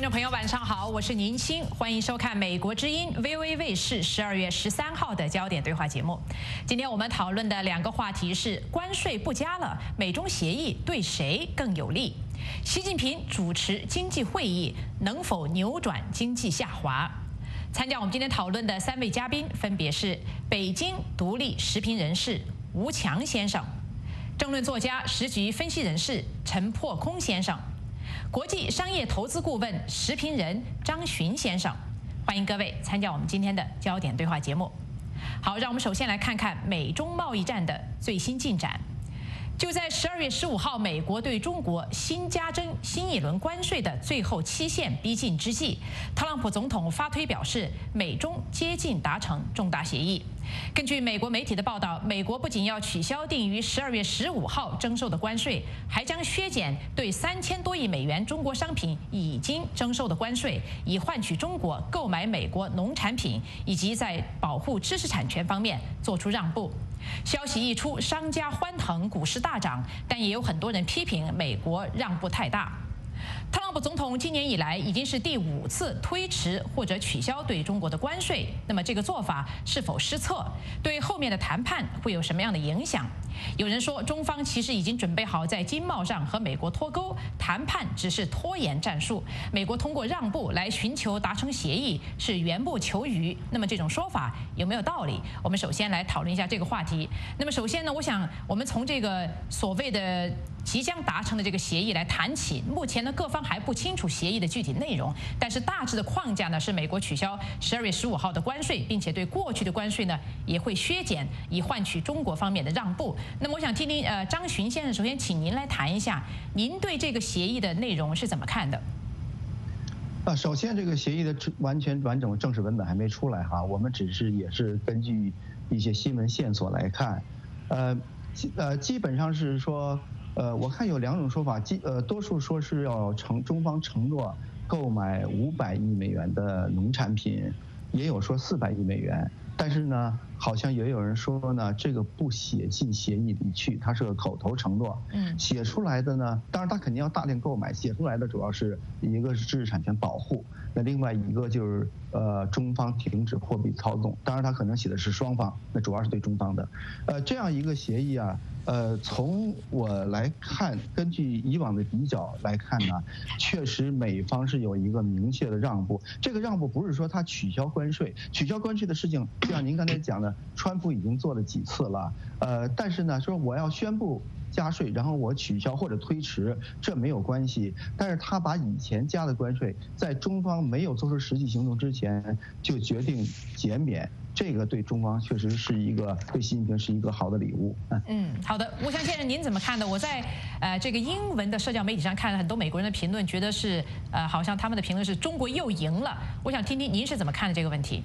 观众朋友，晚上好，我是宁青，欢迎收看美国之音 VOA 卫视12月13号的焦点对话节目。今天我们讨论的2个话题是：关税不加了，美中协议对谁更有利？习近平主持经济会议能否扭转经济下滑？参加我们今天讨论的3位嘉宾分别是北京独立时评人士吴强先生、政论作家、时局分析人士陈破空先生、国际商业投资顾问、时评人张巡先生，欢迎各位参加我们今天的焦点对话节目。好，让我们首先来看看美中贸易战的最新进展。就在12月15号，美国对中国新加征新一轮关税的最后期限逼近之际，特朗普总统发推表示，美中接近达成重大协议。根据美国媒体的报道，美国不仅要取消定于12月15号征收的关税，还将削减对3000多亿美元中国商品已经征收的关税，以换取中国购买美国农产品，以及在保护知识产权方面做出让步。消息一出，商家欢腾，股市大涨，但也有很多人批评美国让步太大。特朗普总统今年以来已经是第5次推迟或者取消对中国的关税，那么这个做法是否失策？对后面的谈判会有什么样的影响？有人说，中方其实已经准备好在经贸上和美国脱钩，谈判只是拖延战术，美国通过让步来寻求达成协议是缘木求鱼。那么这种说法有没有道理？我们首先来讨论一下这个话题。那么首先呢，我想我们从这个所谓的即将达成的这个协议来谈起。目前呢，各方还不清楚协议的具体内容，但是大致的框架呢是美国取消12月15号的关税，并且对过去的关税呢也会削减，以换取中国方面的让步。那么我想听听张巡先生，首先请您来谈一下，您对这个协议的内容是怎么看的？ 首先这个协议的完整正式文本还没出来哈，我们也是根据一些新闻线索来看，基本上是说。我看有2种说法，多数说是要中方承诺购买500亿美元的农产品，也有说400亿美元。但是呢，好像也有人说呢，这个不写进协议里去，它是个口头承诺。写出来的呢，当然他肯定要大量购买，写出来的主要是一个是知识产权保护，那另外一个就是中方停止货币操纵。当然他可能写的是双方，那主要是对中方的。这样一个协议啊。从我来看，根据以往的比较来看呢，确实美方是有一个明确的让步。这个让步不是说他取消关税，取消关税的事情，就像您刚才讲的，川普已经做了几次了。但是呢，说我要宣布加税，然后我取消或者推迟，这没有关系。但是他把以前加的关税，在中方没有做出实际行动之前就决定减免。这个对中方确实是对习近平是一个好的礼物。 好的，吴强先生，您怎么看的？我在这个英文的社交媒体上看了很多美国人的评论，觉得是好像他们的评论是中国又赢了。我想听听您是怎么看的这个问题？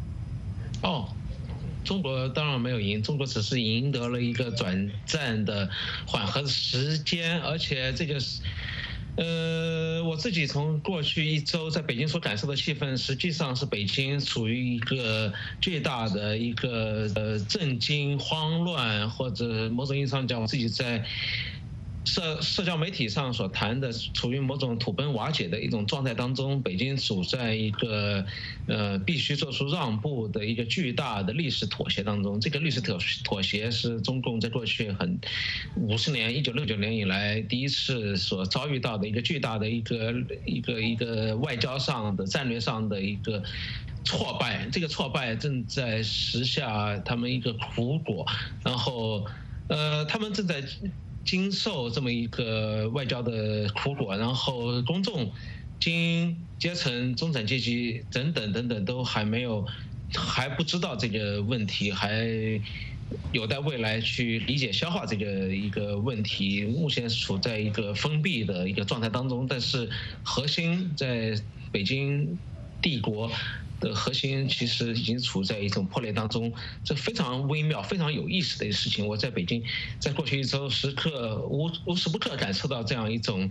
中国当然没有赢，中国只是赢得了一个短暂的缓和的时间，而且这个是。我自己从过去1周在北京所感受的气氛，实际上是北京处于一个巨大的一个震惊、慌乱，或者某种意义上讲，我自己在社交媒体上所谈的，处于某种土崩瓦解的一种状态当中。北京处在一个必须做出让步的一个巨大的历史妥协当中。这个历史妥协是中共在过去50年1969年以来第一次所遭遇到的一个巨大的一个外交上的战略上的一个挫败。这个挫败正在时下他们一个苦果，然后他们正在经受这么一个外交的苦果，然后公众、精英阶层、中产阶级等等都还不知道这个问题，还有待未来去理解消化这个一个问题。目前处在一个封闭的一个状态当中，但是核心在北京帝国的核心其实已经处在一种破裂当中，这非常微妙、非常有意思的事情。我在北京，在过去一周无时不刻感受到这样一种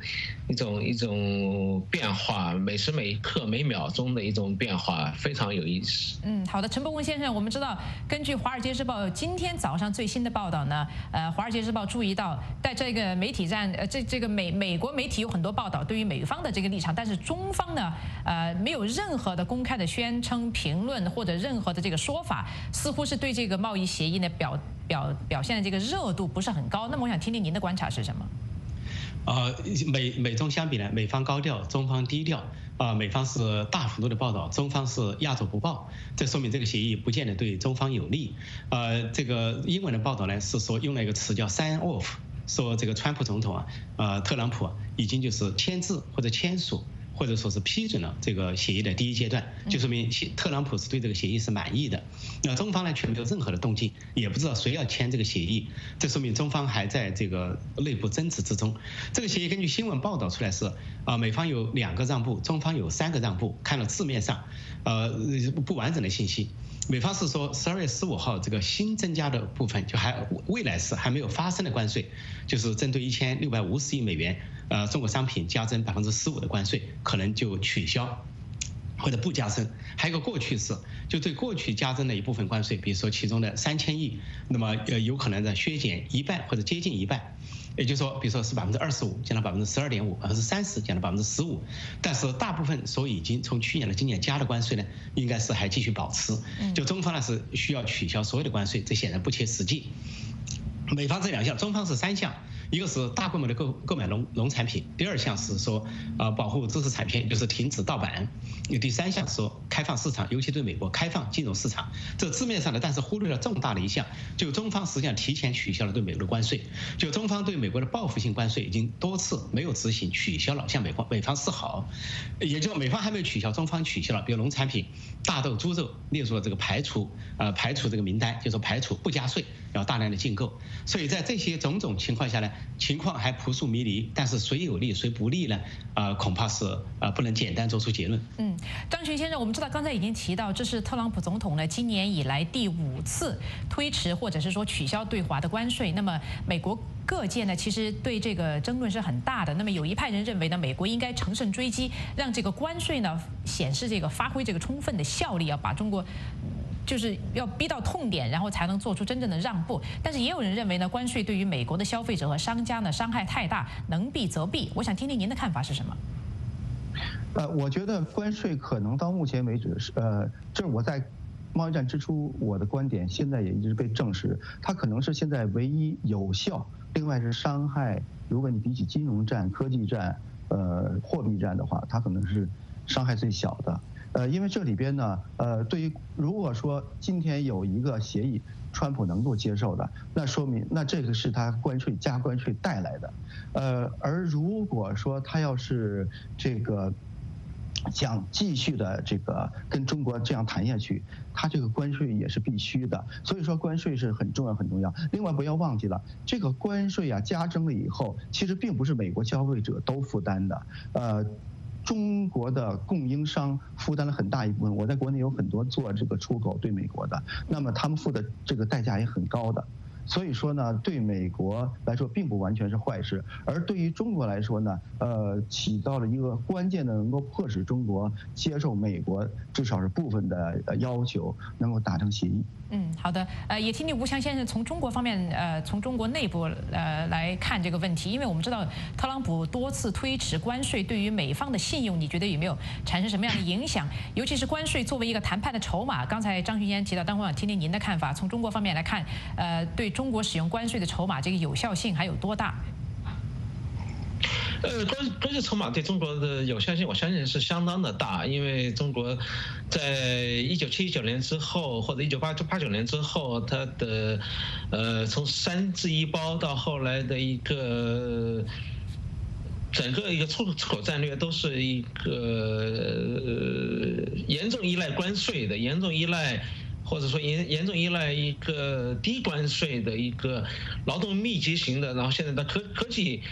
变化，每时每刻每秒钟的一种变化，非常有意思。 好的，陈伯文先生，我们知道，根据《华尔街日报》今天早上最新的报道呢，《华尔街日报》注意到，在这个媒体站，这个美国媒体有很多报道对于美方的这个立场，但是中方呢，没有任何的公开的宣称、评论或者任何的这个说法，似乎是对这个贸易协议呢表现的这个热度不是很高。那么我想听听您的观察是什么？ 美中相比呢，美方高调，中方低调。美方是大幅度的报道，中方是压轴不报，这说明这个协议不见得对中方有利。这个英文的报道呢是说用了一个词叫 sign off， 说这个川普总统特朗普已经就是签字或者签署，或者说是批准了这个协议的第一阶段，就说明特朗普是对这个协议是满意的。那中方呢却没有任何的动静，也不知道谁要签这个协议，这说明中方还在这个内部争执之中。这个协议根据新闻报道出来是，美方有2个让步，中方有3个让步。看了字面上，不完整的信息。美方是说12月15号这个新增加的部分，就未来是还没有发生的关税，就是针对1650亿美元中国商品加征15%的关税，可能就取消或者不加征。还有一个过去式，就对过去加征的一部分关税，比如说其中的3000亿，那么有可能的削减一半或者接近一半。也就是说，比如说是25%降到12.5%，30%降到15%，但是大部分已经从去年的今年加的关税呢，应该是还继续保持。就中方呢是需要取消所有的关税，这显然不切实际。美方这2项，中方是3项。一个是大规模的购买农产品，第2项是说保护知识产权，就是停止盗版，第3项是说开放市场，尤其对美国开放金融市场。这字面上的，但是忽略了重大的一项，就中方实际上提前取消了对美国的关税，就中方对美国的报复性关税已经多次没有执行，取消了，向美方示好，也就美方还没有取消，中方取消了，比如农产品、大豆、猪肉列入了这个排除这个名单，就是说排除不加税，然后大量的禁购。所以在这些种种情况下呢，情况还扑朔迷离，但是谁有利谁不利呢？恐怕是不能简单做出结论。 张群先生，我们知道刚才已经提到，这是特朗普总统呢今年以来第5次推迟或者是说取消对华的关税。那么美国各界呢其实对这个争论是很大的。那么有一派人认为呢，美国应该乘胜追击，让这个关税呢显示这个发挥这个充分的效力，要把中国就是要逼到痛点，然后才能做出真正的让步。但是也有人认为呢，关税对于美国的消费者和商家呢伤害太大，能避则避。我想听听您的看法是什么？ 我觉得关税可能到目前为止这是我在贸易战之初我的观点，现在也一直被证实，它可能是现在唯一有效，另外是伤害，如果你比起金融战、科技战、货币战的话，它可能是伤害最小的。因为这里边呢，对于如果说今天有一个协议，川普能够接受的，那说明那这个是他加关税带来的。而如果说他要是这个想继续的这个跟中国这样谈下去，他这个关税也是必须的。所以说关税是很重要很重要。另外不要忘记了，这个关税加征了以后，其实并不是美国消费者都负担的。中国的供应商负担了很大一部分，我在国内有很多做这个出口对美国的，那么他们付的这个代价也很高的。所以说呢，对美国来说并不完全是坏事，而对于中国来说呢，起到了一个关键的能够迫使中国接受美国至少是部分的要求，能够达成协议。 好的，也听听吴强先生从中国方面，从中国内部来看这个问题，因为我们知道特朗普多次推迟关税，对于美方的信用，你觉得有没有产生什么样的影响？尤其是关税作为一个谈判的筹码，刚才张群先生提到，但我想听听您的看法。从中国方面来看，对中国使用关税的筹码，这个有效性还有多大？ 关税筹码对中国的有效性，我相信是相当的大，因为中国在1979年之后，或者1989年之后，它的从3制1包到后来的一个整个一个出口战略，都是一个严重依赖关税的，严重依赖。或者说严重依赖一个低关税的一个劳动密集型的，然后现在的科技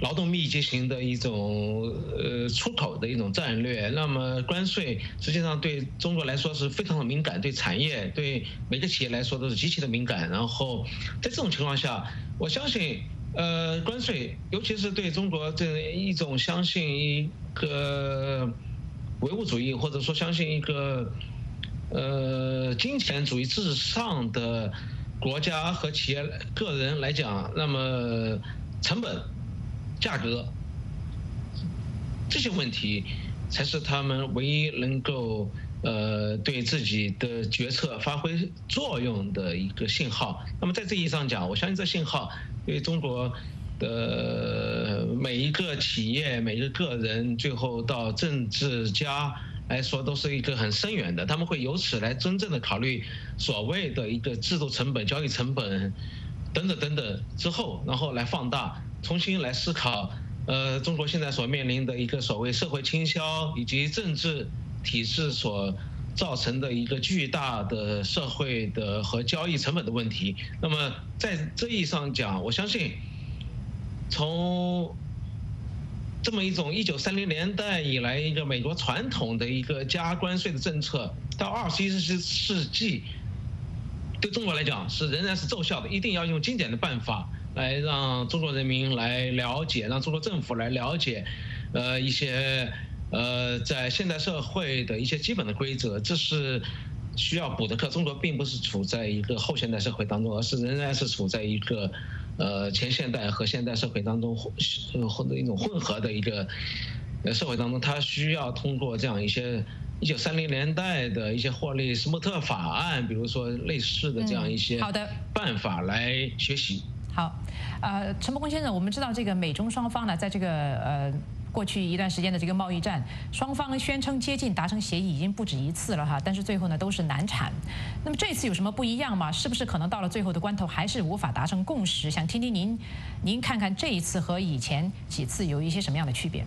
劳动密集型的一种出口的一种战略。那么关税实际上对中国来说是非常的敏感，对产业、对每个企业来说都是极其的敏感。然后在这种情况下，我相信关税尤其是对中国这一种相信一个唯物主义，或者说相信一个金钱主义至上的国家和企业个人来讲，那么成本、价格这些问题才是他们唯一能够对自己的决策发挥作用的一个信号。那么在这意义上讲，我相信这信号对中国的每一个企业、每一个个人，最后到政治家来说，都是一个很深远的。他们会由此来真正的考虑所谓的一个制度成本、交易成本等等等等之后，然后来放大，重新来思考中国现在所面临的一个所谓社会倾销以及政治体制所造成的一个巨大的社会的和交易成本的问题。那么在这意义上讲，我相信从这么一种1930年代以来一个美国传统的一个加关税的政策，到21世纪对中国来讲是仍然是奏效的，一定要用经典的办法来让中国人民来了解，让中国政府来了解一些在现代社会的一些基本的规则，这是需要补的课。中国并不是处在一个后现代社会当中，而是仍然是处在一个前现代和现代社会当中或者一种混合的一个社会当中，它需要通过这样一些1930年代的一些霍利斯莫特法案，比如说类似的这样一些办法来学习。 好，陈伯公先生，我们知道这个美中双方呢，在这个过去一段时间的这个贸易战，双方宣称接近达成协议已经不止一次了哈，但是最后呢都是难产。那么这次有什么不一样吗？是不是可能到了最后的关头还是无法达成共识？想听听您看看这一次和以前几次有一些什么样的区别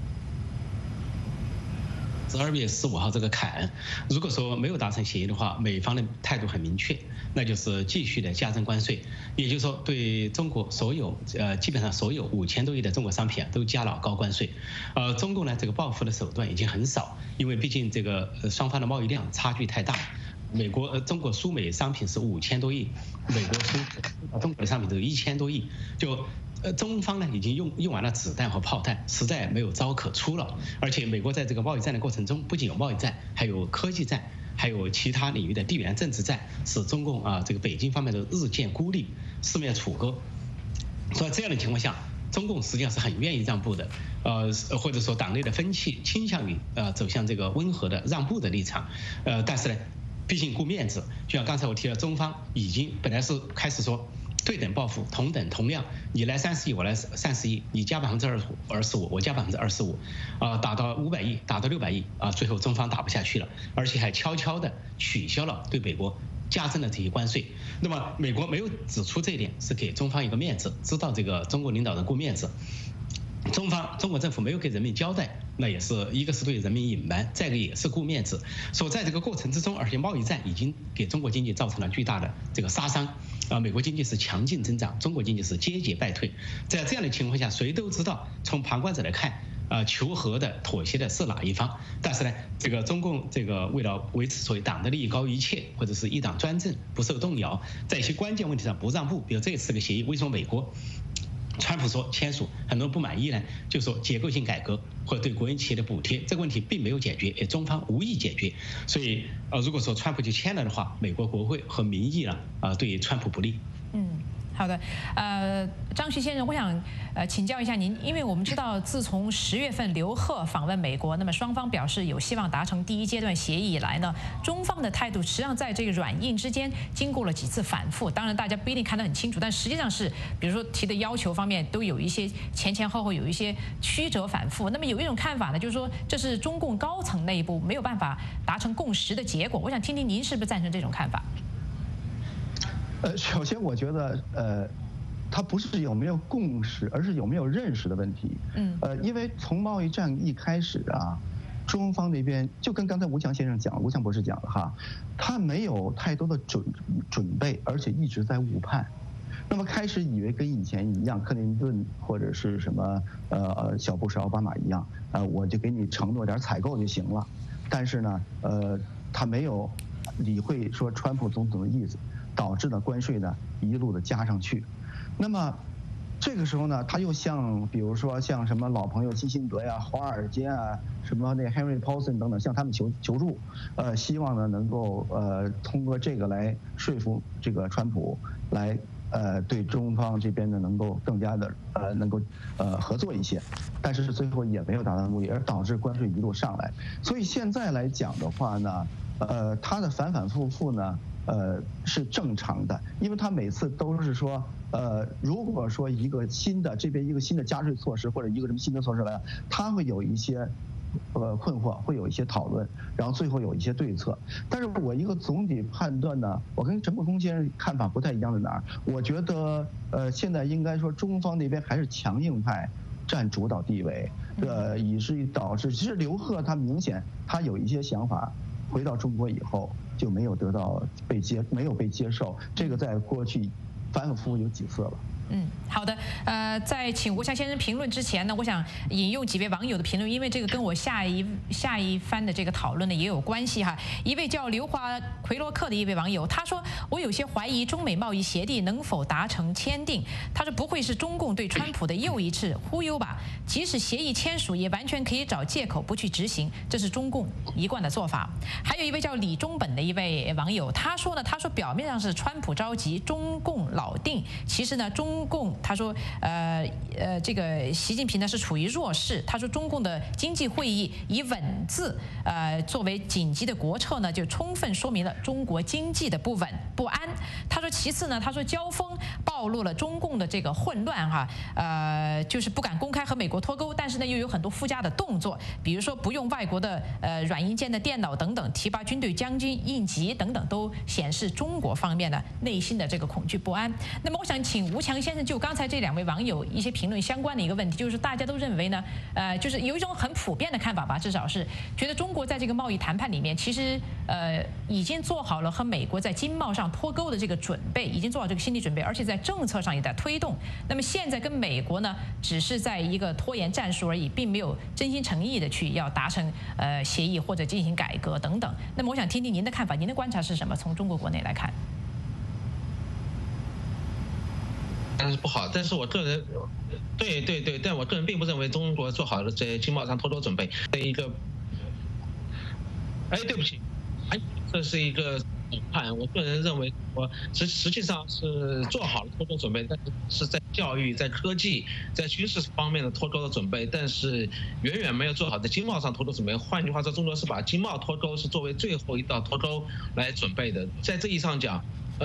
？12月15号这个坎，如果说没有达成协议的话，美方的态度很明确，那就是继续的加征关税，也就是说对中国所有基本上所有5000多亿的中国商品都加了高关税。中共呢这个报复的手段已经很少，因为毕竟这个双方的贸易量差距太大。中国输美商品是5000多亿，美国输中国的商品都有1000多亿，就中方呢已经用完了子弹和炮弹，实在没有招可出了。而且美国在这个贸易战的过程中，不仅有贸易战，还有科技战，还有其他领域的地缘政治战，使中共这个北京方面的日渐孤立，四面楚歌。所以这样的情况下，中共实际上是很愿意让步的，或者说党内的分歧倾向于走向这个温和的让步的立场，但是呢，毕竟顾面子，就像刚才我提到，中方已经本来是开始说对等报复，同等同量，你来30亿，我来30亿，你加25%，我加25%，打到500亿，打到600亿，最后中方打不下去了，而且还悄悄的取消了对美国加征的这些关税。那么美国没有指出这一点，是给中方一个面子，知道这个中国领导人顾面子。中国政府没有给人民交代，那也是一个是对人民隐瞒，再一个也是顾面子。所以在这个过程之中，而且贸易战已经给中国经济造成了巨大的这个杀伤。美国经济是强劲增长，中国经济是节节败退。在这样的情况下，谁都知道，从旁观者来看，求和的、妥协的是哪一方？但是呢，这个中共这个为了维持所谓党的利益高于一切，或者是一党专政不受动摇，在一些关键问题上不让步。比如这次这个协议，为什么美国川普说签署，很多人不满意呢？就说结构性改革或者对国营企业的补贴，这个问题并没有解决，中方无意解决。所以如果说川普就签了的话，美国国会和民意对川普不利。 好的，张旭先生，我想请教一下您，因为我们知道，自从10月份刘鹤访问美国，那么双方表示有希望达成第一阶段协议以来呢，中方的态度实际上在这个软硬之间经过了几次反复，当然大家不一定看得很清楚，但实际上是，比如说提的要求方面都有一些前后有一些曲折反复。那么有一种看法呢，就是说这是中共高层内部没有办法达成共识的结果。我想听听您是不是赞成这种看法？ 首先我觉得它不是有没有共识，而是有没有认识的问题。因为从贸易战一开始中方那边就跟刚才吴强博士讲了哈，他没有太多的准备，而且一直在误判。 那么开始以为跟以前一样，克林顿或者是什么小布什、奥巴马一样，我就给你承诺点采购就行了。但是呢，他没有理会说川普总统的意思，导致呢关税呢一路的加上去。那么这个时候呢，他又向比如说像什么老朋友基辛格呀、华尔街啊、什么那 Henry Paulson 等等，向他们求助，希望呢能够通过这个来说服这个川普来对中方这边呢能够更加的能够合作一些，但是最后也没有达到目的，而导致关税一路上来。所以现在来讲的话呢，他的反反复复呢。是正常的，因为他每次都是说，如果说一个新的加税措施或者一个什么新的措施来，他会有一些困惑，会有一些讨论，然后最后有一些对策。但是我一个总体判断呢，我跟陈伯通先生看法不太一样在哪儿？我觉得现在应该说中方那边还是强硬派占主导地位，以至于导致其实刘鹤他明显他有一些想法。回到中国以后就没有没有被接受，这个在过去反反复复有几次了。 好的，在请吴强先生评论之前呢，我想引用几位网友的评论，因为这个跟我下一番的这个讨论呢也有关系哈。一位叫刘华奎洛克的一位网友，他说：“我有些怀疑中美贸易协定能否达成签订。”他说：“不会是中共对川普的又一次忽悠吧？即使协议签署，也完全可以找借口不去执行，这是中共一贯的做法。”还有一位叫李中本的一位网友，他说表面上是川普着急，中共老定，其实呢中共他说这个习近平呢是处于弱势。他说中共的经济会议以稳字作为紧急的国策呢，就充分说明了中国经济的不稳不安。他说其次呢，他说交锋暴露了中共的这个混乱哈，就是不敢公开和美国脱钩，但是呢又有很多附加的动作，比如说不用外国的软硬件的电脑等等，提拔军队将军应急等等，都显示中国方面的内心的这个恐惧不安。那么我想请吴强先生就刚才这两位网友一些评论相关的一个问题，就是大家都认为呢，就是有一种很普遍的看法吧，至少是觉得中国在这个贸易谈判里面，其实已经做好了和美国在经贸上脱钩的这个准备，已经做好这个心理准备，而且在政策上也在推动。那么现在跟美国呢，只是在一个拖延战术而已，并没有真心诚意的去要达成协议或者进行改革等等。那么我想听听您的看法，您的观察是什么？从中国国内来看。 但是不好，但是我个人，对，但我个人并不认为中国做好了在经贸上脱钩准备的一个，对不起，这是一个判。我个人认为，实际上是做好了脱钩准备，但是在教育、在科技、在军事方面的脱钩的准备，但是远远没有做好在经贸上脱钩准备。换句话说，中国是把经贸脱钩是作为最后一道脱钩来准备的。在这意义上讲，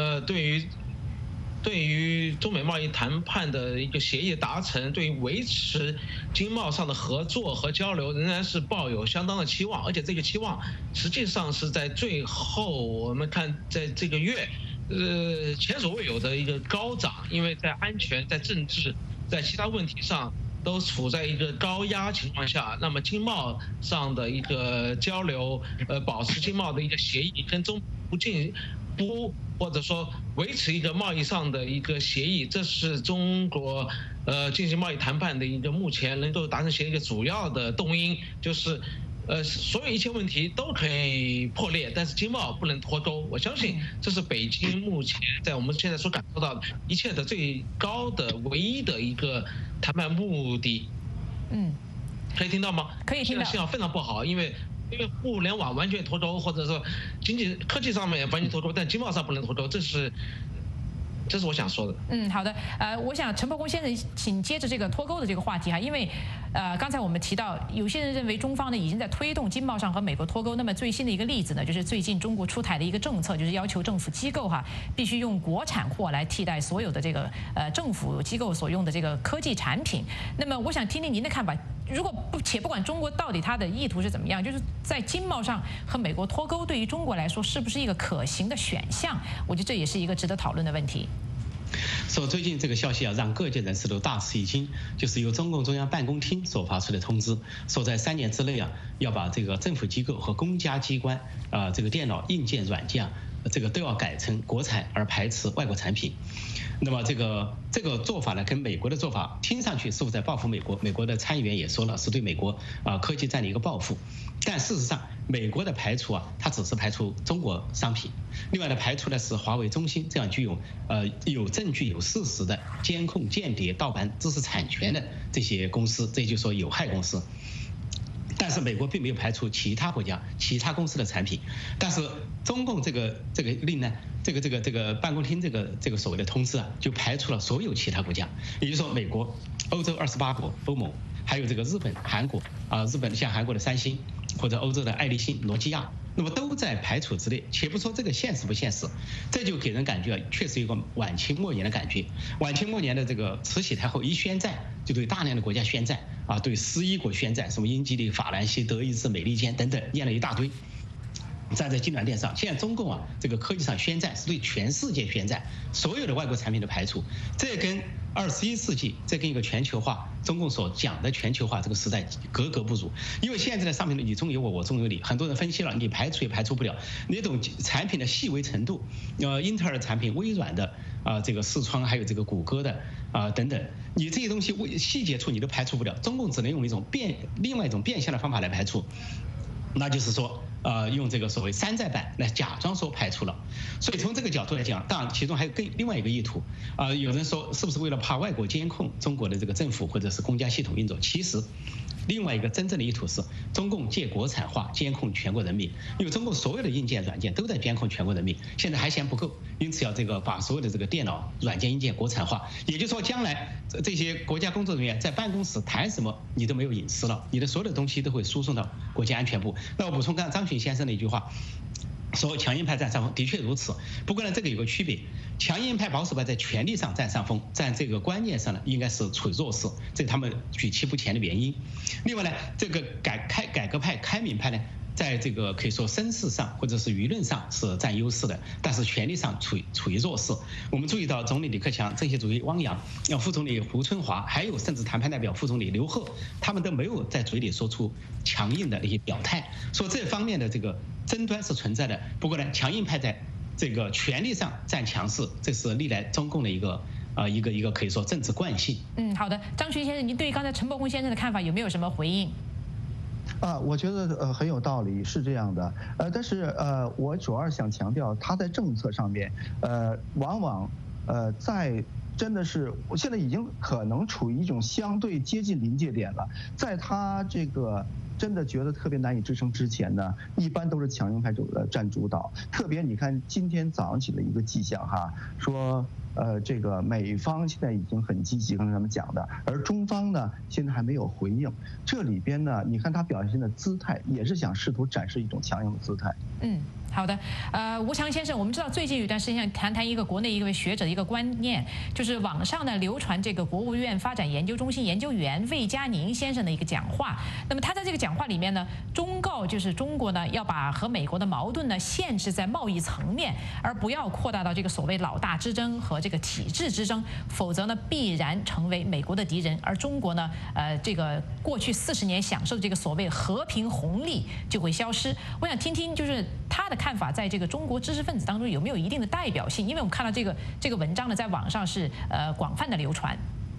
对于中美贸易谈判的一个协议达成，对于维持经贸上的合作和交流，仍然是抱有相当的期望，而且这个期望实际上是在最后我们看在这个月，前所未有的一个高涨，因为在安全、在政治、在其他问题上都处在一个高压情况下，那么经贸上的一个交流，保持经贸的一个协议跟中不或者说维持一个贸易上的一个协议，这是中国进行贸易谈判的一个目前能够达成协议的主要的动因，就是所有一切问题都可以破裂，但是经贸不能脱钩。我相信这是北京目前在我们现在所感受到的一切的最高的唯一的一个谈判目的。可以听到吗？ 可以听到。 现在信号非常不好，因为互联网完全脱钩，或者说科技上面也完全脱钩，但经贸上不能脱钩，这是我想说的。 好的。我想陈伯公先生，请接着这个脱钩的这个话题哈，因为刚才我们提到，有些人认为中方呢已经在推动经贸上和美国脱钩。那么最新的一个例子呢，就是最近中国出台的一个政策，就是要求政府机构必须用国产货来替代所有的这个政府机构所用的这个科技产品。那么我想听听您的看法。如果不管中国到底它的意图是怎么样，就是在经贸上和美国脱钩，对于中国来说是不是一个可行的选项？我觉得这也是一个值得讨论的问题。 说最近这个消息让各界人士都大吃一惊，就是由中共中央办公厅所发出的通知，说在3年之内要把这个政府机构和公家机关这个电脑硬件、软件这个都要改成国产，而排斥外国产品。 那么这个做法呢，跟美国的做法听上去似乎在报复美国。美国的参议员也说了，是对美国科技战的一个报复。但事实上，美国的排除它只是排除中国商品，另外的排除的是华为、中兴这样具有有证据、有事实的监控、间谍、盗版、知识产权的这些公司，这就是说有害公司。但是美国并没有排除其他国家、其他公司的产品，但是中共这个令呢，这个办公厅这个所谓的通知就排除了所有其他国家，也就是说美国、欧洲28国、欧盟，还有这个日本、韩国日本像韩国的三星或者欧洲的爱立信、诺基亚，那么都在排除之内。且不说这个现实不现实，这就给人感觉确实有个晚清末年的感觉。晚清末年的这个慈禧太后一宣战，就对大量的国家宣战对11国宣战，什么英吉利、法兰西、德意志、美利坚等等，念了一大堆。站在金銮殿上，现在中共这个科技上宣战，是对全世界宣战，所有的外国产品的排除，这跟21世纪，这跟一个全球化，中共所讲的全球化这个时代格格不入。因为现在的商品的你中有我，我中有你，很多人分析了，你排除也排除不了那种产品的细微程度，英特尔的产品、微软的这个视窗，还有这个谷歌的等等，你这些东西细节处你都排除不了，中共只能用另外一种变相的方法来排除，那就是说。用这个所谓山寨版来假装说排除了，所以从这个角度来讲，当然其中还有另外一个意图有人说是不是为了怕外国监控中国的这个政府或者是公家系统运作？其实另外一个真正的意图是中共借国产化监控全国人民，因为中共所有的硬件软件都在监控全国人民，现在还嫌不够，因此要这个把所有的这个电脑软件硬件国产化，也就是说将来这些国家工作人员在办公室谈什么你都没有隐私了，你的所有的东西都会输送到国家安全部。那我补充刚才张群先生的一句话，说强硬派占上风，的确如此。不过呢，这个有个区别，强硬派、保守派在权力上占上风，在这个观念上呢，应该是处于弱势，这是他们举棋不前的原因。另外呢，这个改革派、开明派呢，在这个可以说声势上或者是舆论上是占优势的，但是权力上处于弱势。我们注意到总理李克强、政协主席汪洋、副总理胡春华，还有甚至谈判代表副总理刘鹤，他们都没有在嘴里说出强硬的一些表态，说这方面的这个争端是存在的。不过呢，强硬派在这个权力上占强势，这是历来中共的一个可以说政治惯性。 好的，张群先生，您对刚才陈伯公先生的看法有没有什么回应？ 我觉得很有道理，是这样的。但是我主要想强调，他在政策上面，往往在真的是现在已经可能处于一种相对接近临界点了，在他这个。真的觉得特别难以支撑之前呢，一般都是强硬派占主导。特别你看今天早上起的一个迹象说这个美方现在已经很积极，刚才咱们讲的，而中方呢现在还没有回应。这里边呢，你看他表现的姿态，也是想试图展示一种强硬的姿态。 好的，吴强先生，我们知道最近有一段时间谈一个国内一位学者的一个观念，就是网上呢流传这个国务院发展研究中心研究员魏佳宁先生的一个讲话。那么他在这个讲话里面呢，忠告就是中国呢要把和美国的矛盾呢限制在贸易层面，而不要扩大到这个所谓老大之争和这个体制之争，否则呢必然成为美国的敌人，而中国呢这个过去40年享受的这个所谓和平红利就会消失。我想听听就是他的看法，在这个中国知识分子当中有没有一定的代表性？因为我们看到这个文章呢，在网上是广泛的流传。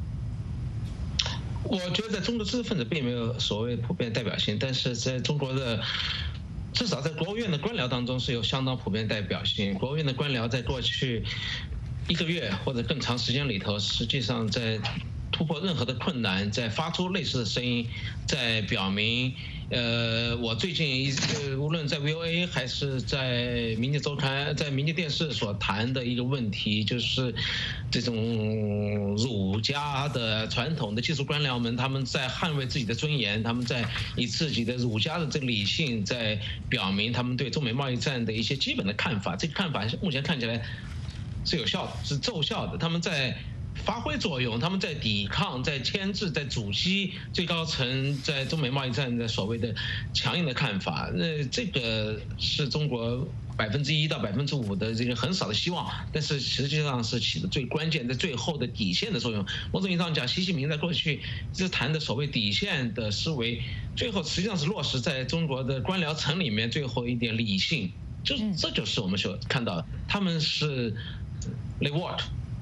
我觉得在中国知识分子并没有所谓普遍代表性，但是在中国的至少在国务院的官僚当中是有相当普遍代表性。国务院的官僚在过去1个月或者更长时间里头，实际上在突破任何的困难，在发出类似的声音，在表明我最近无论在 VOA 还是在民间周刊、在民间电视所谈的一个问题，就是这种儒家的传统的技术官僚们，他们在捍卫自己的尊严，他们在以自己的儒家的这个理性，在表明他们对中美贸易战的一些基本的看法。这个看法目前看起来是有效的，是奏效的。他们在发挥作用，他们在抵抗，在牵制，在阻击最高层在中美贸易战的所谓的强硬的看法。那这个是中国1%到5%的这个很少的希望，但是实际上是起的最关键的最后的底线的作用。某种意义上讲，习近平在过去是谈的所谓底线的思维，最后实际上是落实在中国的官僚层里面最后一点理性。这就是我们所看到的，他们是 they what。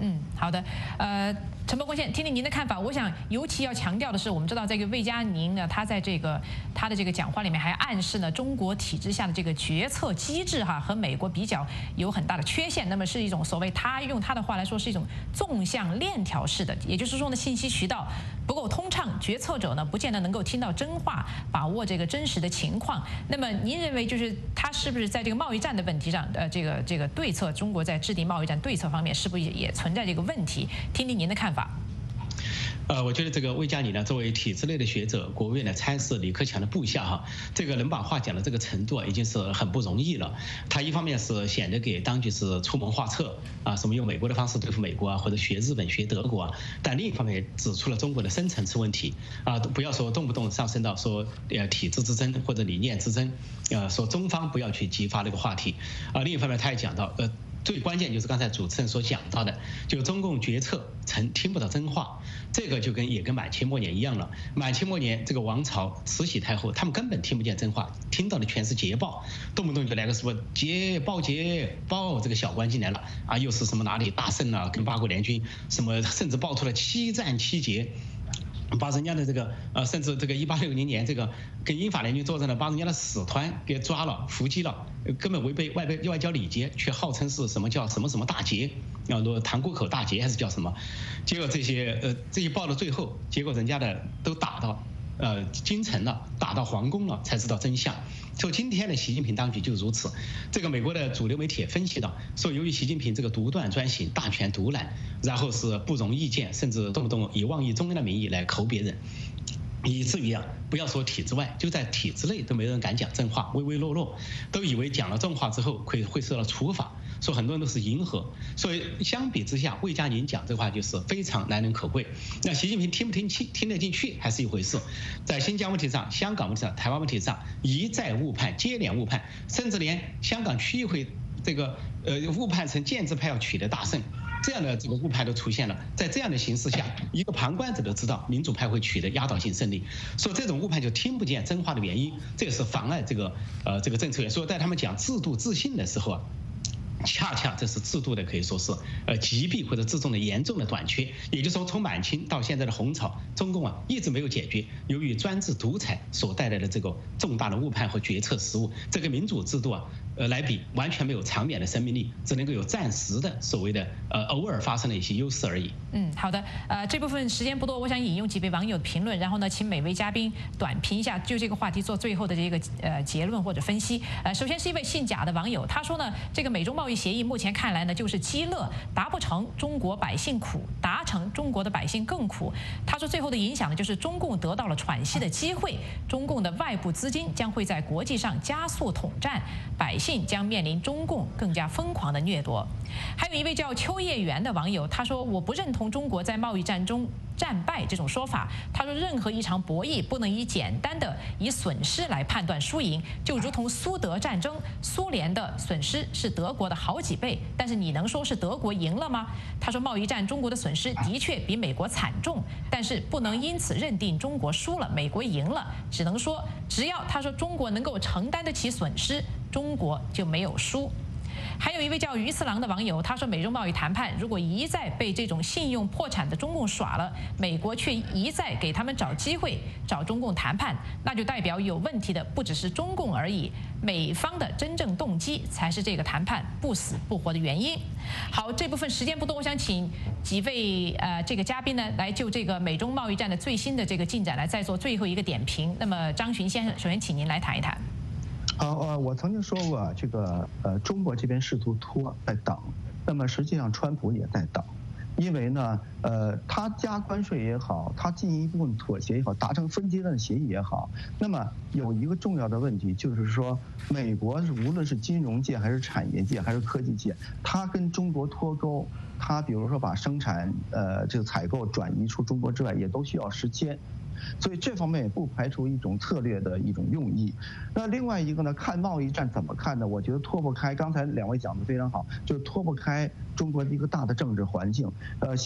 好的，陈伯公先听听您的看法。我想尤其要强调的是，我们知道这个魏佳宁呢，他在他的这个讲话里面还暗示呢，中国体制下的这个决策机制和美国比较有很大的缺陷。那么是一种所谓他用他的话来说是一种纵向链条式的，也就是说呢，信息渠道不够通畅，决策者呢不见得能够听到真话，把握这个真实的情况。那么您认为就是他是不是在这个贸易战的问题上，这个对策，中国在制定贸易战对策方面是不是也存在这个问题？听听您的看法。 我觉得这个魏佳宁呢，作为体制内的学者，国务院的参事李克强的部下这个能把话讲到这个程度已经是很不容易了。他一方面是显得给当局是出谋划策什么用美国的方式对付美国或者学日本、学德国但另一方面也指出了中国的深层次问题不要说动不动上升到说体制之争或者理念之争说中方不要去激发这个话题另一方面他也讲到最关键就是刚才主持人所讲到的，就中共决策听不到真话，这个也跟满清末年一样了。满清末年这个王朝慈禧太后，他们根本听不见真话，听到的全是捷报，动不动就来个什么捷报，这个小官进来了又是什么哪里大胜了，跟八国联军什么，甚至爆出了7战7捷。把人家的这个甚至这个1860年这个跟英法联军作战的，把人家的使团给抓了、伏击了，根本违背外交礼节，却号称是什么叫什么大捷，塘沽口大捷还是叫什么？结果这些报到最后，结果人家的都打到京城了，打到皇宫了，才知道真相。说今天的习近平当局就如此，这个美国的主流媒体也分析到，说由于习近平这个独断专行、大权独揽，然后是不容意见，甚至动不动以妄议中央的名义来口别人，以至于不要说体制外，就在体制内都没人敢讲真话，唯唯诺诺，都以为讲了真话之后会受到处罚，说很多人都是迎合。所以相比之下，魏佳宁讲这话就是非常难能可贵。那习近平听得进去还是一回事，在新疆问题上、香港问题上、台湾问题上一再误判，接连误判，甚至连香港区议会这个误判成建制派要取得大胜。这样的这个误判都出现了，在这样的形势下，一个旁观者都知道民主派会取得压倒性胜利，说这种误判就听不见真话的原因，这也是妨碍这个政策。所以在他们讲制度自信的时候恰恰这是制度的可以说是疾病或者制度的严重的短缺。也就是说，从满清到现在的红朝，中共一直没有解决由于专制独裁所带来的这个重大的误判和决策失误。这个民主制度来比完全没有长远的生命力，只能够有暂时的所谓的偶尔发生的一些优势而已。 好的，这部分时间不多，我想引用几位网友的评论，然后呢，请每位嘉宾短评一下，就这个话题做最后的这个结论或者分析。首先是一位姓贾的网友，他说呢，这个美中贸易协议目前看来呢，就是积乐，达不成中国百姓苦，达成中国的百姓更苦。他说最后的影响呢，就是中共得到了喘息的机会，中共的外部资金将会在国际上加速统战，百姓将面临中共更加疯狂的掠夺。还有一位叫邱业元的网友，他说我不认同中国在贸易战中战败这种说法。他说任何一场博弈不能简单的以损失来判断输赢，就如同苏德战争，苏联的损失是德国的好几倍，但是你能说是德国赢了吗？他说贸易战中国的损失的确比美国惨重，但是不能因此认定中国输了，美国赢了，只能说只要他说中国能够承担得起损失，中国就没有输。还有一位叫鱼次郎的网友，他说美中贸易谈判如果一再被这种信用破产的中共耍了，美国却一再给他们找机会找中共谈判，那就代表有问题的不只是中共而已，美方的真正动机才是这个谈判不死不活的原因。好，这部分时间不多，我想请几位这个嘉宾呢来就这个美中贸易战的最新的这个进展来再做最后一个点评。那么张巡先生，首先请您来谈一谈。 我曾经说过，这个中国这边试图拖在等，那么实际上川普也在等，因为呢，他加关税也好，他进一步妥协也好，达成分阶段协议也好，那么有一个重要的问题就是说，美国无论是金融界还是产业界还是科技界，它跟中国脱钩，它比如说把生产这个采购转移出中国之外，也都需要时间。所以这方面也不排除一种策略的一种用意。那另外一个呢，看贸易战怎么看呢？我觉得脱不开，刚才两位讲的非常好，就是脱不开中国的一个大的政治环境。习近平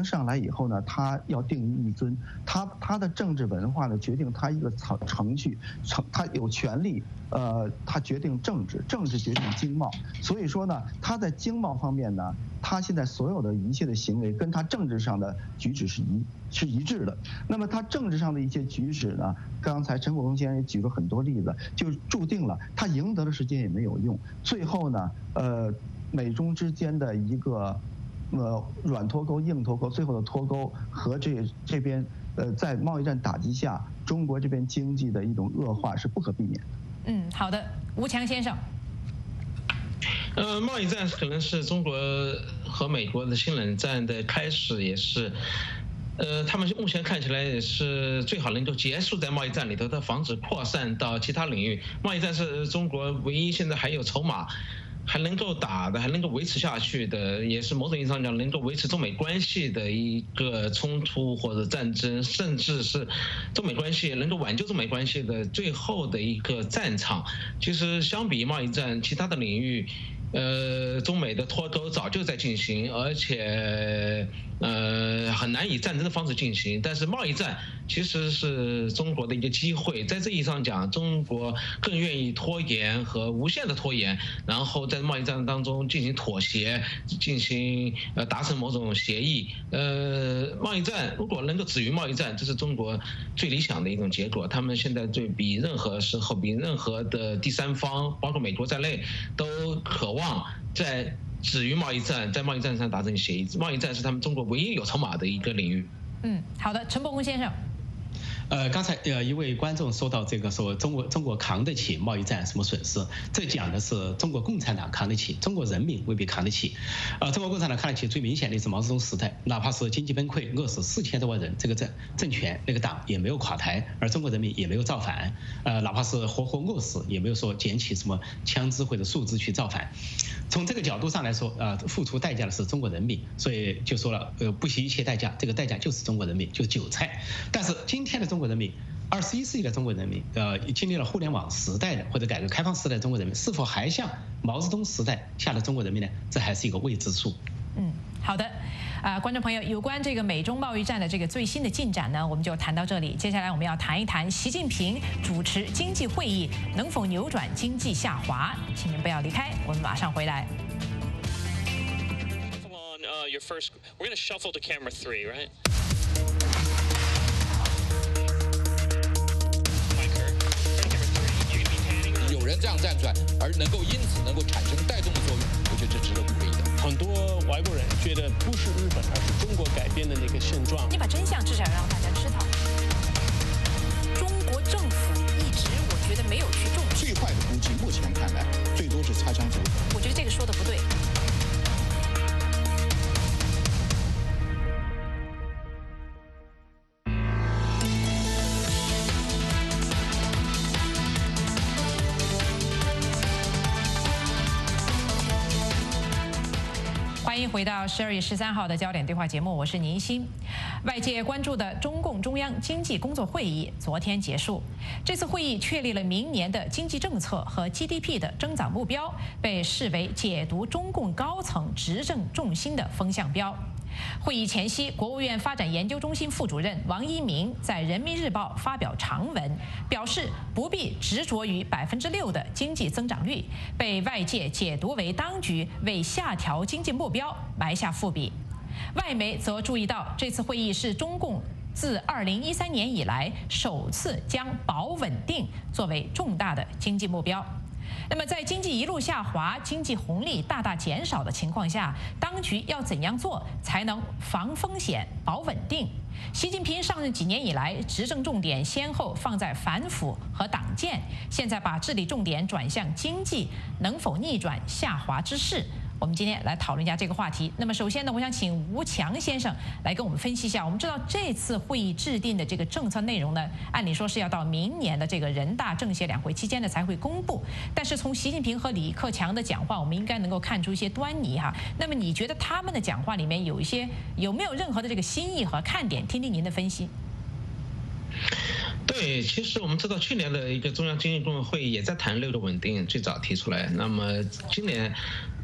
上来以后呢，他要定于一尊，他的政治文化呢决定他一个程序，他有权利，他决定政治决定经贸，所以说呢，他在经贸方面呢，他现在所有的一切的行为跟他政治上的举止是一致的。那么他政治上的一些举止呢，刚才陈国荣先生也举了很多例子，就注定了他赢得的时间也没有用，最后呢，美中之间的一个软脱钩、硬脱钩，最后的脱钩和这边在贸易战打击下，中国这边经济的一种恶化是不可避免的。 好的，吴强先生。 贸易战可能是中国和美国的新冷战的开始，也是。他们目前看起来也是最好能够结束在贸易战里头的，防止扩散到其他领域。贸易战是中国唯一现在还有筹码，还能够打的，还能够维持下去的，也是某种意义上讲能够维持中美关系的一个冲突或者战争，甚至是中美关系能够挽救中美关系的最后的一个战场。其实相比贸易战，其他的领域，中美的脱钩早就在进行，而且很难以战争的方式进行。但是贸易战其实是中国的一个机会，在这意义上讲，中国更愿意拖延和无限的拖延，然后在贸易战当中进行妥协，进行达成某种协议。贸易战如果能够止于贸易战，这是中国最理想的一种结果。他们现在比任何时候，比任何的第三方，包括美国在内，都渴望在止于贸易战，在贸易战上达成协议。贸易战是他们中国唯一有筹码的一个领域。 好的，陈伯公先生。 刚才一位观众说到这个说中国扛得起贸易战什么损失，这讲的是中国共产党扛得起，中国人民未必扛得起。中国共产党扛得起最明显的是毛泽东时代，哪怕是经济崩溃，饿死4000多万人，这个政权那个党也没有垮台，而中国人民也没有造反。哪怕是活饿死，也没有说捡起什么枪支或者树枝去造反。从这个角度上来说，付出代价的是中国人民，所以就说了，不惜一切代价，这个代价就是中国人民，就是韭菜。但是今天的中国人民，21世纪的中国人民，经历了互联网时代的或者改革开放时代的中国人民，是否还像毛泽东时代下的中国人民呢？这还是一个未知数。 好的。观众朋友，有关这个美中贸易战的这个最新的进展呢，我们就谈到这里。接下来我们要谈一谈习近平主持经济会议能否扭转经济下滑。请您不要离开，我们马上回来。 Your first, we're going to shuffle to camera 3, right? Camera 3, 有人这样站出来，而因此能够产生带动的作用，我觉得这值得鼓励的。 很多外国人觉得不是日本，而是中国改变的那个现状。 你把真相至少让大家知道。中国政府一直，我觉得没有去重视。 最坏的估计，目前看来，最多是擦枪走火。 我觉得这个说的不对。欢迎回到12月13号的焦点对话节目，我是宁欣。外界关注的中共中央经济工作会议昨天结束，这次会议确立了明年的经济政策和 GDP 的增长目标，被视为解读中共高层执政重心的风向标。会议前夕，国务院发展研究中心副主任王一鸣在人民日报发表长文，表示不必执着于6%的经济增长率，被外界解读为当局为下调经济目标埋下伏笔。外媒则注意到，这次会议是中共自2013年以来首次将保稳定作为重大的经济目标。那么，在经济一路下滑、经济红利大大减少的情况下，当局要怎样做才能防风险、保稳定？习近平上任几年以来，执政重点先后放在反腐和党建，现在把治理重点转向经济，能否逆转下滑之势？我们今天来讨论一下这个话题。那么首先呢，我想请吴强先生来跟我们分析一下。我们知道这次会议制定的这个政策内容呢，按理说是要到明年的这个人大政协两会期间呢才会公布。但是从习近平和李克强的讲话，我们应该能够看出一些端倪哈。那么你觉得他们的讲话里面有没有任何的这个新意和看点？听听您的分析。 对，其实我们知道去年的一个中央经济工作会议也在谈6个稳定，最早提出来。那么今年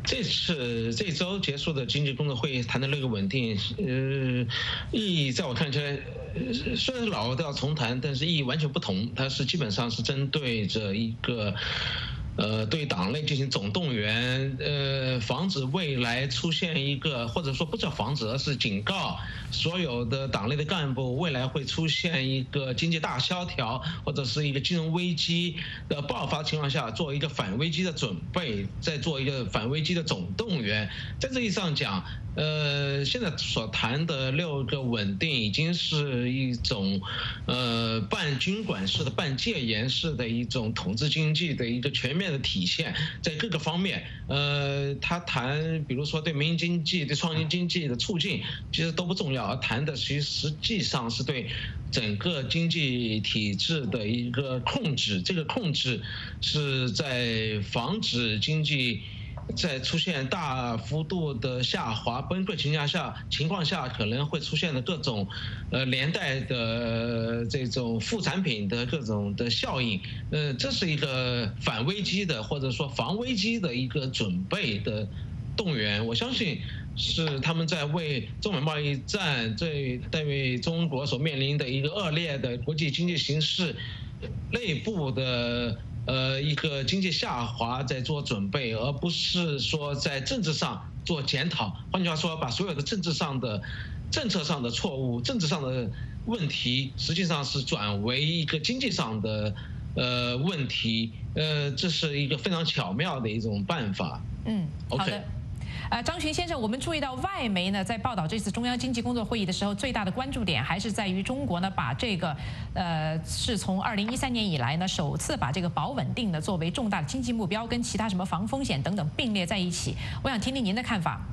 这周结束的经济工作会议谈的那个稳定，意义在我看起来，虽然是老都要重谈，但是意义完全不同。它是基本上是针对着一个。对党内进行总动员，防止未来出现一个，或者说不叫防止，而是警告所有的党内的干部，未来会出现一个经济大萧条，或者是一个金融危机的爆发情况下，做一个反危机的准备，再做一个反危机的总动员。在这意义上讲，现在所谈的6个稳定，已经是一种半军管式的、半戒严式的一种统治经济的一个全面的体现，在各个方面，他谈，比如说对民营经济、对创新经济的促进，其实都不重要，而谈的实际上是对整个经济体制的一个控制。这个控制是在防止经济在出现大幅度的下滑、崩溃情况下，可能会出现的各种连带的这种副产品的各种的效应。这是一个反危机的或者说防危机的一个准备的动员。我相信是他们在为中美贸易战对中国所面临的一个恶劣的国际经济形势内部的一个经济下滑在做准备，而不是说在政治上做检讨。换句话说，把所有的政策上的错误、政治上的问题，实际上是转为一个经济上的问题。这是一个非常巧妙的一种办法。 好的。张群先生，我们注意到外媒呢在报道这次中央经济工作会议的时候，最大的关注点还是在于中国呢把这个是从2013年以来呢首次把这个保稳定呢作为重大的经济目标，跟其他什么防风险等等并列在一起。我想听听您的看法。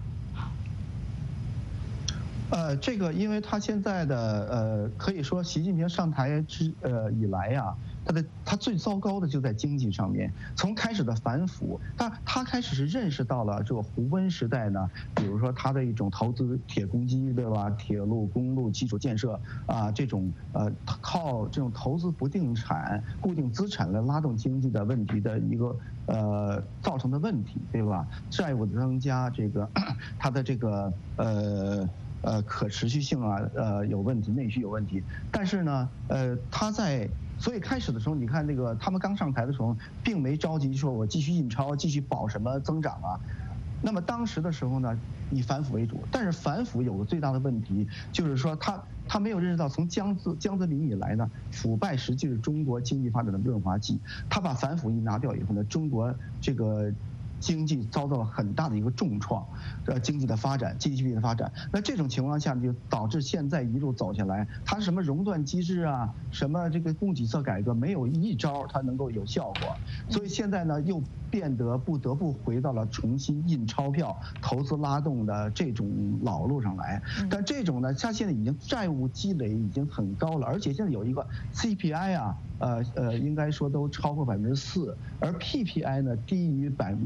这个因为他现在的可以说习近平上台以来呀，他最糟糕的就在经济上面。从开始的反腐，他开始是认识到了这个胡温时代呢，比如说他的一种投资铁公鸡，对吧？铁路、公路基础建设啊，这种靠这种投资不定产、固定资产来拉动经济的问题的一个造成的问题，对吧？债务的增加，这个他的这个可持续性啊，有问题，内需有问题。但是呢，所以开始的时候，你看那个他们刚上台的时候，并没着急说我继续印钞，继续保什么增长啊。那么当时的时候呢，以反腐为主。但是反腐有个最大的问题，就是说他没有认识到，从江泽民以来呢，腐败实际是中国经济发展的润滑剂。他把反腐一拿掉以后呢，中国这个经济遭到了很大的一个重创，经济的发展 GDP 的发展。那这种情况下就导致现在一路走下来，它什么熔断机制啊，什么这个供给侧改革，没有一招它能够有效果。所以现在呢，又不得不回到了重新印钞票、投资拉动的这种老路上来。但这种呢，它现在已经债务积累已经很高了，而且现在有一个 CPI 啊，应该说都超过4%，而 PPI 呢低于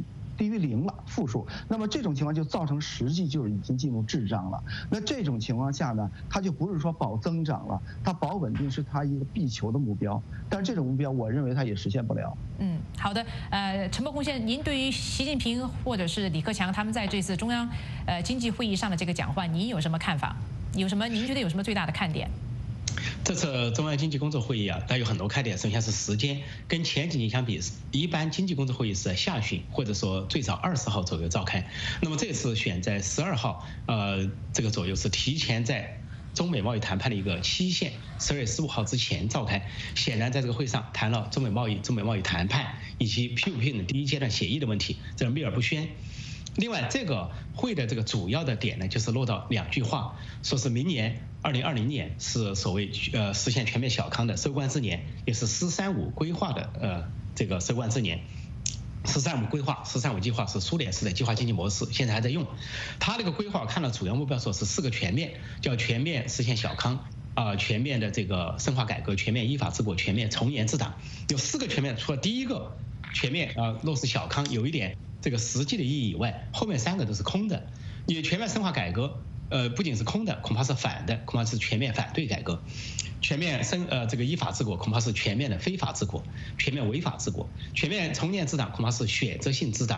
0了，负数。那么这种情况就造成实际就是已经进入滞胀了。那这种情况下呢，它就不是说保增长了，它保稳定是它一个必求的目标。但是这种目标，我认为它也实现不了。 好的。陈伯宏先生，您对于习近平或者是李克强他们在这次中央经济会议上的这个讲话，您有什么看法？您觉得有什么最大的看点？ 这次中央经济工作会议啊，它有很多看点。首先是时间，跟前几年相比，一般经济工作会议是在下旬或者说最早20号左右召开。那么这次选在12号，这个左右是提前在中美贸易谈判的一个期限，12月15号之前召开。显然在这个会上谈了中美贸易谈判以及 PPP 的第一阶段协议的问题，这秘而不宣。另外，这个会的这个主要的点呢，就是落到2句话，说是明年2020年是所谓实现全面小康的收官之年，也是“15规划的这个收官之年。“15规划、15计划是苏联式的计划经济模式，现在还在用。它这个规划看到主要目标说是4个全面，叫全面实现小康。全面的这个深化改革，全面依法治国，全面从严治党，有4个全面。除了第一个全面落实小康有一点这个实际的意义以外，后面3个都是空的。你全面深化改革，不仅是空的，恐怕是反的，恐怕是全面反对改革。全面这个依法治国，恐怕是全面的非法治国，全面违法治国。全面从严治党，恐怕是选择性治党。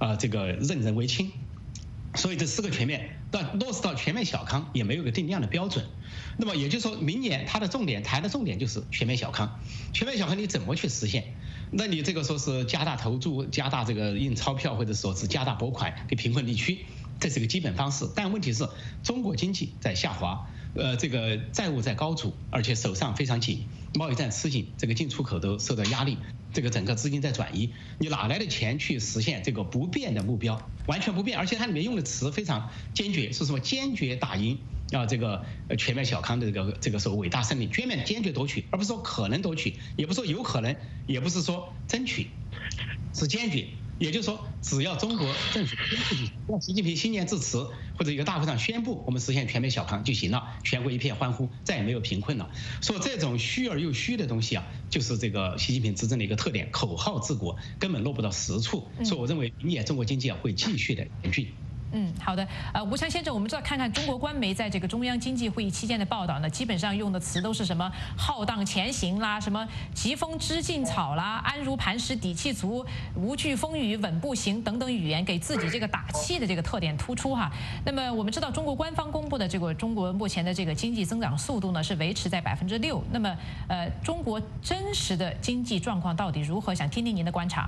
这个任人唯亲。所以这4个全面，但落实到全面小康也没有个定量的标准。那么也就是说，明年它的重点谈的重点就是全面小康。全面小康你怎么去实现？那你这个说是加大投注、加大这个印钞票，或者说是加大拨款给贫困地区，这是个基本方式。但问题是，中国经济在下滑，这个债务在高筑，而且手上非常紧，贸易战吃紧，这个进出口都受到压力。这个整个资金在转移，你哪来的钱去实现这个不变的目标？完全不变，而且它里面用的词非常坚决，是什么？坚决打赢这个全面小康的这个所谓伟大胜利，坚决夺取，而不是说可能夺取，也不是说有可能，也不是说争取，是坚决。也就是说，只要中国政府让习近平新年致辞或者一个大会上宣布我们实现全面小康就行了，全国一片欢呼，再也没有贫困了。说这种虚而又虚的东西啊，就是这个习近平执政的一个特点，口号治国，根本落不到实处。所以我认为明年中国经济会继续的严峻。 好的。吴强先生，我们知道看看中国官媒在这个中央经济会议期间的报道呢，基本上用的词都是什么浩荡前行啦，什么疾风知劲草啦，安如磐石底气足，无惧风雨稳步行等等语言，给自己这个打气的这个特点突出哈。那么我们知道中国官方公布的这个中国目前的这个经济增长速度呢是维持在6%。那么中国真实的经济状况到底如何？想听听您的观察。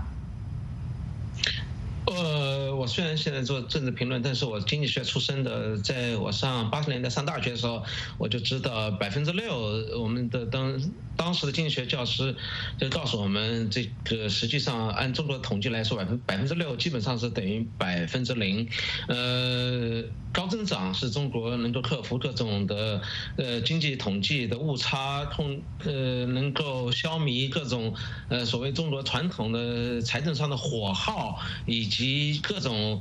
我虽然现在做政治评论，但是我经济学出身的，在我80年代上大学的时候，我就知道6%，我们的当时的经济学教师就告诉我们，这个实际上按中国统计来说，6%基本上是等于0%。高增长是中国能够克服各种的经济统计的误差，能够消弭各种所谓中国传统的财政上的火耗，以及各种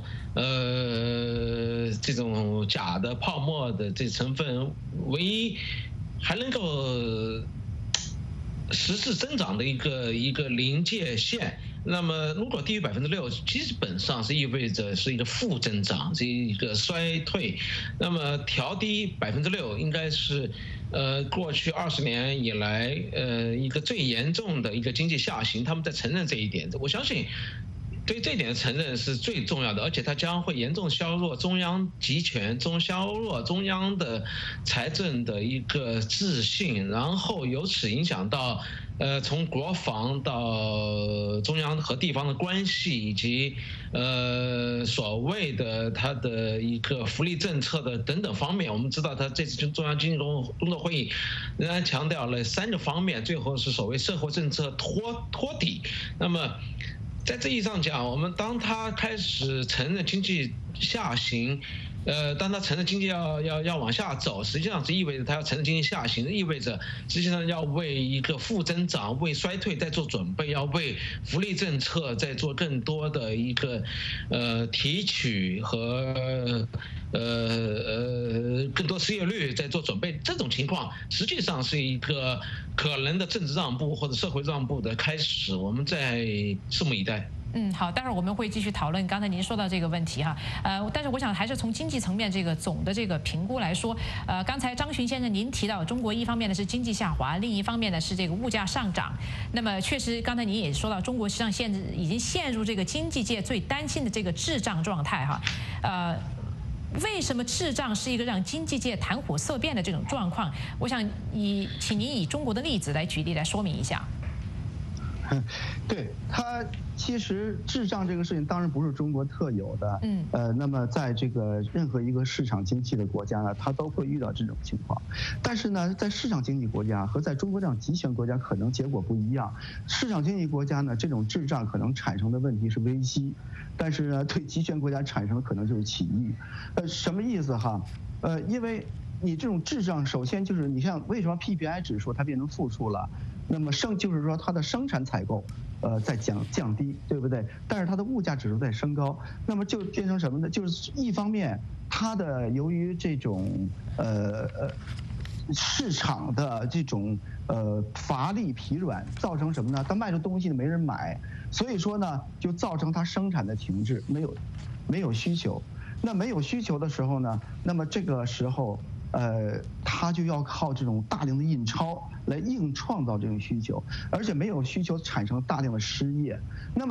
这种假的泡沫的这成分，唯一还能够实质增长的一个临界线。那么如果低于6%，基本上是意味着是一个负增长，是一个衰退。那么调低6%应该是过去20年以来一个最严重的一个经济下行，他们在承认这一点。我相信对这一点的承认是最重要的，而且它将会严重削弱中央集权，削弱中央的财政的一个自信，然后由此影响到从国防到中央和地方的关系，以及所谓的它的一个福利政策的等等方面。我们知道，它这次中央经济工作会议仍然强调了3个方面，最后是所谓社会政策托底。那么在这意义上讲，我们当他开始承认经济下行，当他承认经济要往下走，实际上是意味着他要承认经济下行，意味着实际上要为一个负增长、为衰退在做准备，要为福利政策在做更多的一个提取和更多失业率在做准备。这种情况实际上是一个可能的政治让步或者社会让步的开始，我们在拭目以待。 好，待会儿我们会继续讨论刚才您说到这个问题哈，但是我想还是从经济层面这个总的这个评估来说，刚才张巡先生您提到中国一方面呢是经济下滑，另一方面呢是这个物价上涨，那么确实刚才您也说到中国实际上现在已经陷入这个经济界最担心的这个滞胀状态哈，为什么滞胀是一个让经济界谈虎色变的这种状况？我想请您以中国的例子来举例来说明一下。 对，它其实滞胀这个事情当然不是中国特有的，那么在这个任何一个市场经济的国家呢，它都会遇到这种情况。但是呢，在市场经济国家和在中国这样集权国家可能结果不一样。市场经济国家呢，这种滞胀可能产生的问题是危机，但是呢，对集权国家产生的可能就是起义。什么意思哈？因为你这种滞胀，首先就是你像为什么 PPI 指数它变成负数了？那么就是说它的生产采购在降低，对不对？但是它的物价指数在升高，那么就变成什么呢？就是一方面它的由于这种市场的这种乏力疲软，造成什么呢？它卖的东西没人买，所以说呢就造成它生产的停滞，没有需求。那没有需求的时候呢，那么这个时候它就要靠这种大量的印钞来硬创造这种需求，而且没有需求产生大量的失业。那么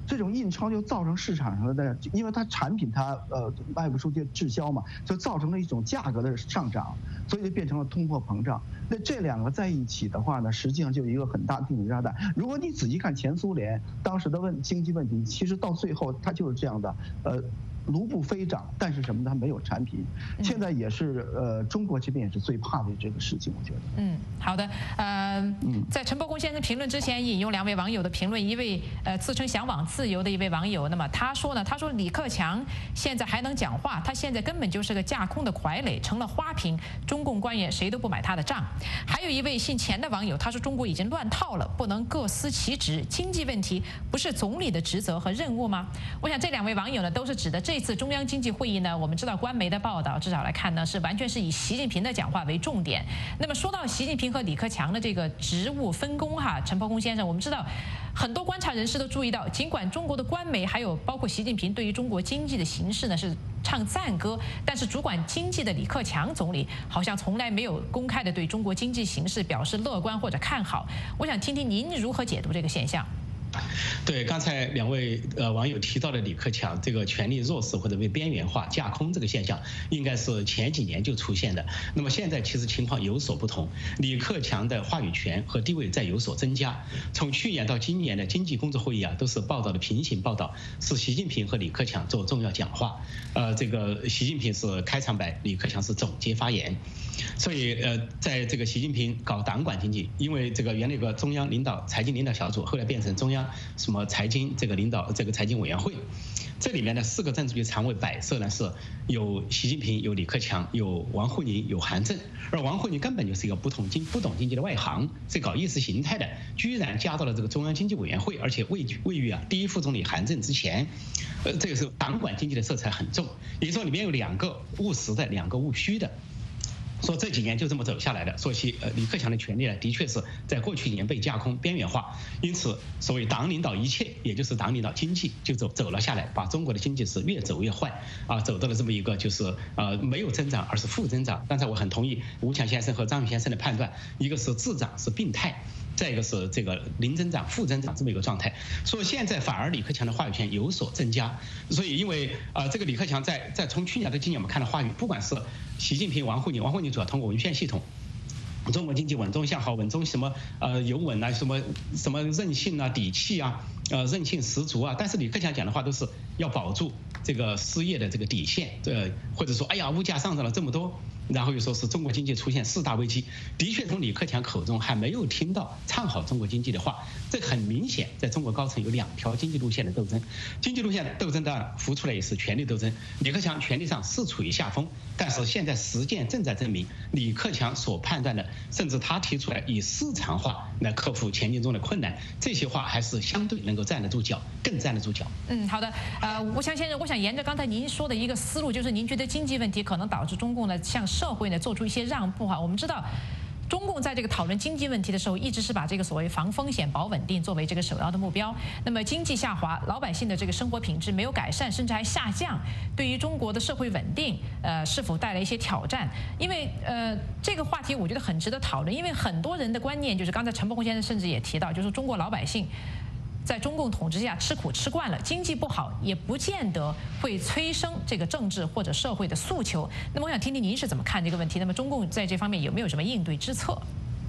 这种印钞就造成市场上的，因为它产品它卖不出去滞销嘛，就造成了一种价格的上涨，所以就变成了通货膨胀。那这两个在一起的话呢，实际上就有一个很大的定时炸弹。如果你仔细看前苏联当时的经济问题，其实到最后它就是这样的，卢布飞涨，但是什么？它没有产品。现在也是中国这边也是最怕的这个事情，我觉得。 好的。在陈伯公先生评论之前，引用2位网友的评论，一位自称向往自由的一位网友，那么他说呢，他说李克强现在还能讲话，他现在根本就是个架空的傀儡，成了花瓶，中共官员谁都不买他的账。还有一位姓钱的网友，他说中国已经乱套了，不能各司其职，经济问题不是总理的职责和任务吗？我想这2位网友呢，都是指的这次中央经济会议呢，我们知道官媒的报道至少来看呢，是完全是以习近平的讲话为重点。那么说到习近平和李克强的这个职务分工哈，陈伯公先生，我们知道很多观察人士都注意到，尽管中国的官媒还有包括习近平对于中国经济的形势呢是唱赞歌，但是主管经济的李克强总理好像从来没有公开的对中国经济形势表示乐观或者看好。我想听听您如何解读这个现象。 对，刚才2位网友提到的李克强这个权力弱势或者被边缘化、架空这个现象，应该是前几年就出现的。那么现在其实情况有所不同，李克强的话语权和地位在有所增加。从去年到今年的经济工作会议啊，都是报道的平行报道，是习近平和李克强做重要讲话。这个习近平是开场白，李克强是总结发言。所以在这个习近平搞党管经济，因为这个原来有个中央领导财经领导小组，后来变成中央什么财经这个领导这个财经委员会，这里面的4个政治局常委摆设呢是有习近平、有李克强、有王沪宁、有韩正，而王沪宁根本就是一个不懂经济的外行，是搞意识形态的，居然加到了这个中央经济委员会，而且位于第一副总理韩正之前，这个是党管经济的色彩很重，也就是说里面有2个务实的，2个务虚的。说这几年就这么走下来的，说李克强的权力呢，的确是在过去几年被架空、边缘化，因此所谓党领导一切，也就是党领导经济，就走了下来，把中国的经济是越走越坏啊，走到了这么一个就是没有增长，而是负增长。刚才我很同意吴强先生和张宇先生的判断，一个是滞涨是病态，再一个是这个零增长、负增长这么一个状态。所以现在反而李克强的话语权有所增加，所以因为这个李克强在从去年的经验我们看到话语，不管是习近平、王沪宁主要通过文宣系统，中国经济稳中向好，稳中什么有稳啊，什么韧性啊、底气啊，韧性十足啊。但是李克强讲的话都是要保住这个失业的这个底线，或者说哎呀物价上涨了这么多，然后又说是中国经济出现4大危机。的确从李克强口中还没有听到唱好中国经济的话，这很明显在中国高层有2条经济路线的斗争。经济路线斗争当然浮出来也是权力斗争，李克强权力上是处于下风，但是现在实践正在证明，李克强所判断的，甚至他提出来以市场化来克服前进中的困难，这些话还是相对能够站得住脚，更站得住脚。 好的。吴强先生，我想沿着刚才您说的一个思路，就是您觉得经济问题可能导致中共呢向社会呢做出一些让步哈。我们知道，中共在这个讨论经济问题的时候，一直是把这个所谓防风险、保稳定作为这个首要的目标。那么经济下滑，老百姓的这个生活品质没有改善，甚至还下降，对于中国的社会稳定，是否带来一些挑战？因为这个话题我觉得很值得讨论，因为很多人的观念就是刚才陈伯宏先生甚至也提到，就是中国老百姓在中共统治下吃苦吃惯了，经济不好也不见得会催生这个政治或者社会的诉求。那么我想听听您是怎么看这个问题？那么中共在这方面有没有什么应对之策？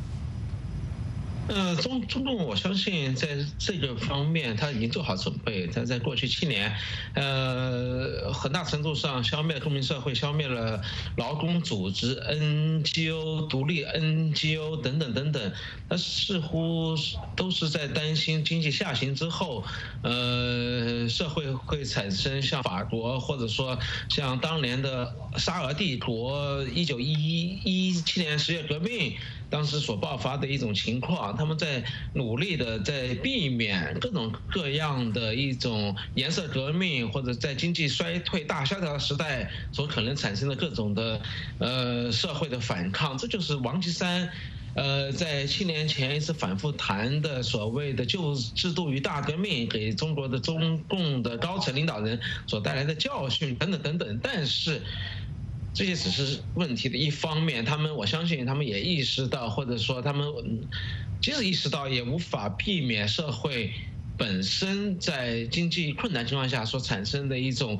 中共我相信在这个方面他已经做好准备。他在过去7年，很大程度上消灭了公民社会，消灭了劳工组织、NGO、独立 NGO 等等等等。他似乎都是在担心经济下行之后，社会会产生像法国或者说像当年的沙俄帝国1917年10月革命当时所爆发的一种情况。他们在努力的在避免各种各样的一种颜色革命，或者在经济衰退大萧条时代所可能产生的各种的社会的反抗。这就是王岐山在7年前一次反复谈的所谓的旧制度与大革命给中国的中共的高层领导人所带来的教训等等等等。但是这些只是问题的一方面，我相信他们也意识到，或者说他们即使意识到，也无法避免社会本身在经济困难情况下所产生的一种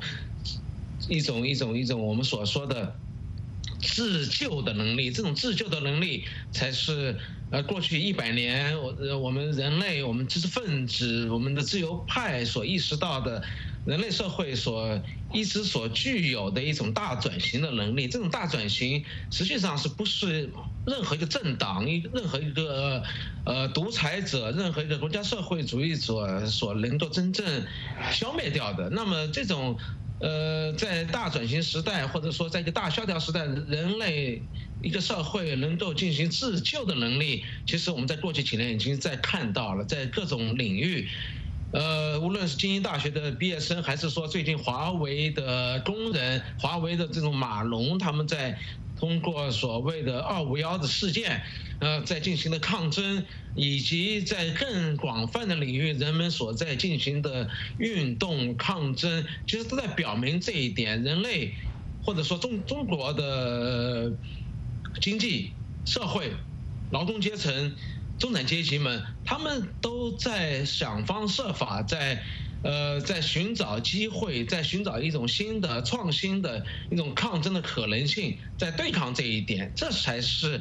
我们所说的自救的能力，这种自救的能力才是过去100年我们人类、我们知识分子、我们的自由派所意识到的人类社会一直所具有的一种大转型的能力。这种大转型实际上是不是任何一个政党、任何一个独裁者、任何一个国家社会主义者所能够真正消灭掉的。那么这种在大转型时代，或者说在一个大萧条时代，人类一个社会能够进行自救的能力，其实我们在过去几年已经在看到了，在各种领域，无论是精英大学的毕业生，还是说最近华为的工人、华为的这种码农，他们在通过所谓的251的事件，在进行的抗争，以及在更广泛的领域人们所在进行的运动抗争，其实都在表明这一点：人类或者说中国的经济社会、劳动阶层、中产阶级们，他们都在想方设法在寻找机会，在寻找一种新的创新的一种抗争的可能性，在对抗这一点，这才是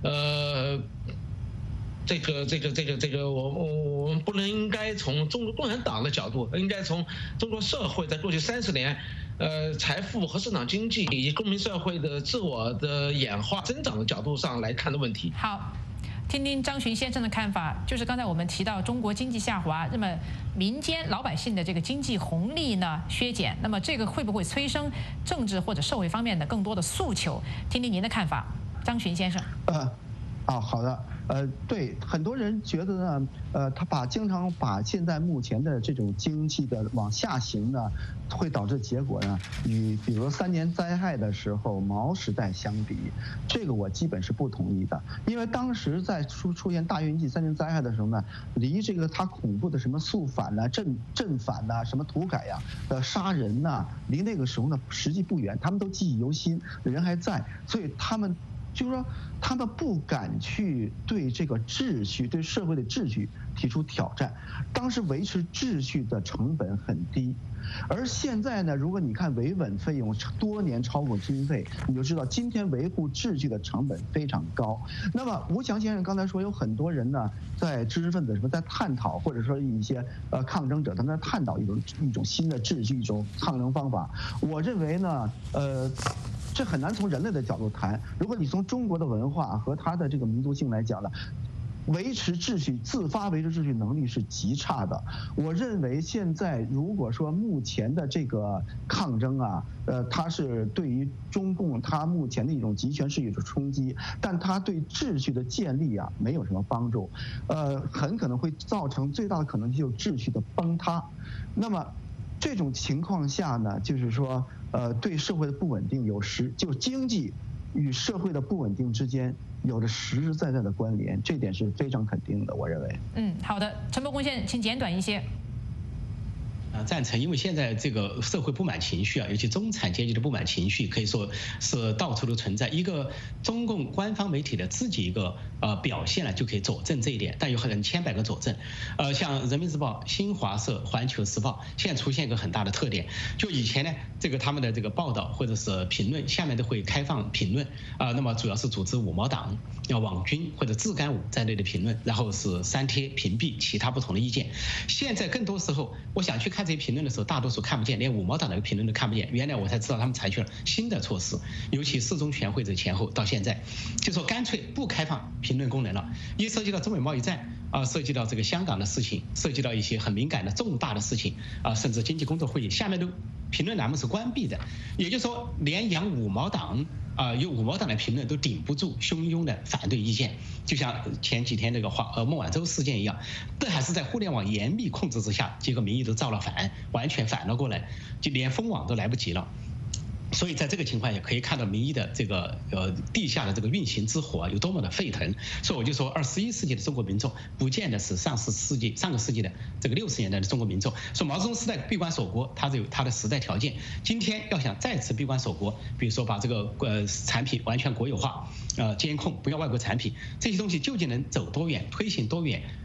我们不能应该从中国共产党的角度，应该从中国社会在过去30年财富和市场经济以及公民社会的自我的演化增长的角度上来看的问题。 好，听听张巡先生的看法，就是刚才我们提到中国经济下滑，那么民间老百姓的这个经济红利呢削减，那么这个会不会催生政治或者社会方面的更多的诉求？听听您的看法，张巡先生。 好的。对，很多人觉得呢，他经常把现在目前的这种经济的往下行呢，会导致结果呢，与比如3年灾害的时候毛时代相比，这个我基本是不同意的。因为当时在出现大跃进3年灾害的时候呢，离这个他恐怖的什么肃反呐、正反呐、什么土改呀、杀人呐，离那个时候呢实际不远，他们都记忆犹新，人还在，所以他们就是说，他们不敢去对这个秩序、对社会的秩序提出挑战。当时维持秩序的成本很低，而现在呢，如果你看维稳费用多年超过经费，你就知道今天维护秩序的成本非常高。那么吴强先生刚才说，有很多人呢，在知识分子什么在探讨，或者说一些抗争者，他们在探讨一种新的秩序、一种抗争方法。我认为呢，这很难从人类的角度谈。如果你从中国的文化和它的这个民族性来讲呢，维持秩序、自发维持秩序能力是极差的。我认为现在如果说目前的这个抗争啊，它是对于中共它目前的一种集权势力的冲击，但它对秩序的建立啊没有什么帮助，很可能会造成最大的可能性就是秩序的崩塌。那么这种情况下呢，就是说，对社会的不稳定就经济与社会的不稳定之间有着实实在在的关联，这点是非常肯定的，我认为。 好的，陈伯公先生，请简短一些。 赞成，因为现在这个社会不满情绪啊，尤其中产阶级的不满情绪，可以说是到处都存在。一个中共官方媒体的自己一个表现呢，就可以佐证这一点。但有很千百个佐证，像人民日报、新华社、环球时报，现在出现一个很大的特点，就以前呢，这个他们的这个报道或者是评论下面都会开放评论那么主要是组织五毛党、网军或者自干五在内的评论，然后是删帖屏蔽其他不同的意见。现在更多时候，我想去看这些评论的时候，大多数看不见，连五毛党的评论都看不见。原来我才知道他们采取了新的措施，尤其4中全会这前后到现在，就说干脆不开放评论功能了。一涉及到中美贸易战涉及到这个香港的事情，涉及到一些很敏感的重大的事情甚至经济工作会议，下面都评论栏目是关闭的。也就是说，连养五毛党有五毛党的评论都顶不住汹涌的反对意见，就像前几天那个孟晚舟事件一样，这还是在互联网严密控制之下，结果民意都造了反，完全反了过来，就连封网都来不及了。所以在这个情况也可以看到民意的这个地下的这个运行之火有多么的沸腾。所以我就说21世纪的中国民众不见得是上个世纪的这个60年代的中国民众。说毛泽东时代闭关锁国，它有它的时代条件。今天要想再次闭关锁国，比如说把这个产品完全国有化，监控不要外国产品，这些东西究竟能走多远，推行多远，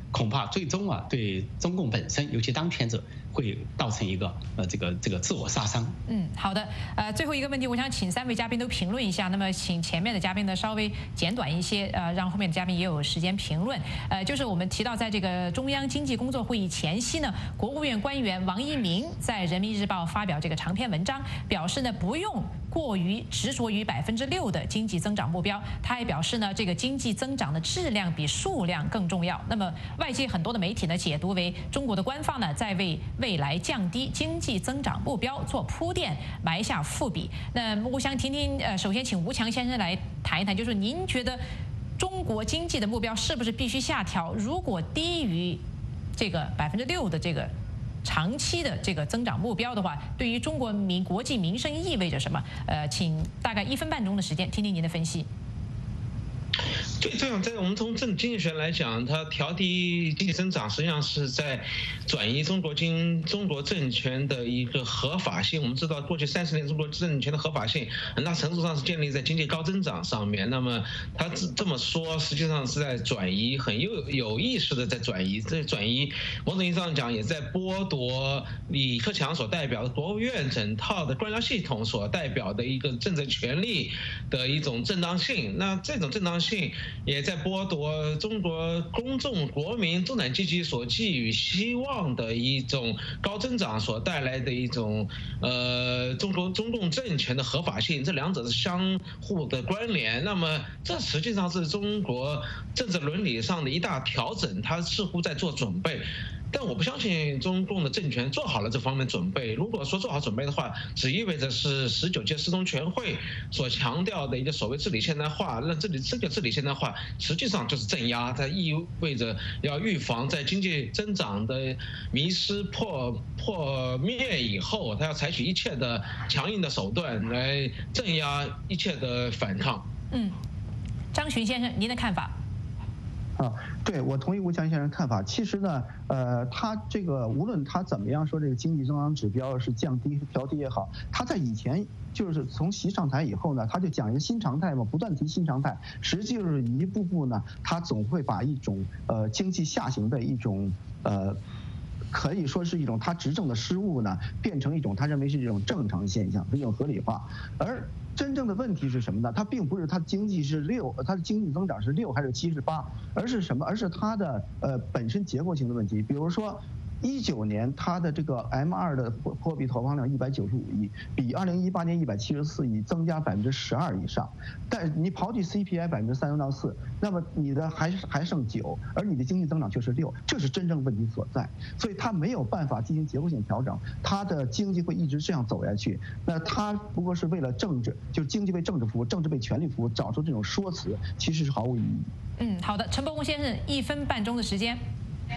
恐怕最终对中共本身，尤其当权者，会造成一个这个自我杀伤。 好的，最后一个问题，我想请3位嘉宾都评论一下。那么请前面的嘉宾呢稍微简短一些，让后面的嘉宾也有时间评论。就是我们提到，在这个中央经济工作会议前夕呢，国务院官员王一鸣在人民日报发表这个长篇文章，表示呢不用过于执着于6%的经济增长目标。他还表示呢，这个经济增长的质量比数量更重要。那么外界很多的媒体呢解读为中国的官方呢在为未来降低经济增长目标做铺垫，埋下伏笔。那我想听听，首先请吴强先生来谈一谈，就是您觉得中国经济的目标是不是必须下调？如果低于这个6%的这个长期的这个增长目标的话，对于中国国计民生意味着什么？请大概1分半钟的时间，听听您的分析。 这样，在我们从经济学来讲，它调低经济增长，实际上是在转移中国政权的一个合法性。我们知道，过去30年中国政权的合法性，很大程度上是建立在经济高增长上面。那么他这么说，实际上是在转移，很有意识的在转移。这转移某种意义上讲，也在剥夺李克强所代表的国务院整套的官僚系统所代表的一个政治权力的一种正当性。那这种正当性也在剥夺中国公众国民中产阶级所寄予希望的一种高增长所带来的一种中共政权的合法性，这两者是相互的关联。那么这实际上是中国政治伦理上的一大调整，它似乎在做准备。但我不相信中共的政权做好了这方面准备。如果说做好准备的话，只意味着是19届四中全会所强调的一个所谓治理现代化。那这个治理现代化实际上就是镇压，它意味着要预防在经济增长的迷失破灭以后，它要采取一切的强硬的手段来镇压一切的反抗。 张群先生，您的看法？ 对，我同意吴强先生看法。其实呢，他这个无论他怎么样说这个经济增长指标是降低调低也好，他在以前就是从习上台以后呢，他就讲一个新常态嘛，不断提新常态，实际就是一步步呢，他总会把一种经济下行的一种可以说是一种他执政的失误呢，变成一种他认为是一种正常现象，是一种合理化。而真正的问题是什么呢？它并不是它经济是6，它的经济增长是6还是7是8，而是什么？而是它的本身结构性的问题。比如说19年它的这个 M2 的货币投放量195亿，比2018年174亿增加12%以上。但你刨去 CPI3%到4%，那么你的还剩9%，而你的经济增长却是6%，这是真正问题所在。所以它没有办法进行结构性调整，它的经济会一直这样走下去。那它不过是为了政治，就是经济为政治服务，政治为权力服务，找出这种说辞，其实是毫无意义。 好的，陈伯公先生，1分半钟的时间。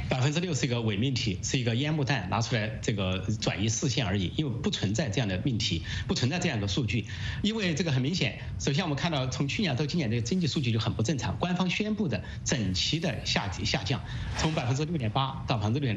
6%是一个伪命题，是一个烟幕弹拿出来这个转移视线而已，因为不存在这样的命题，不存在这样的数据。因为这个很明显，首先我们看到从去年到今年的经济数据就很不正常，官方宣布的整齐的下降，从6.8%到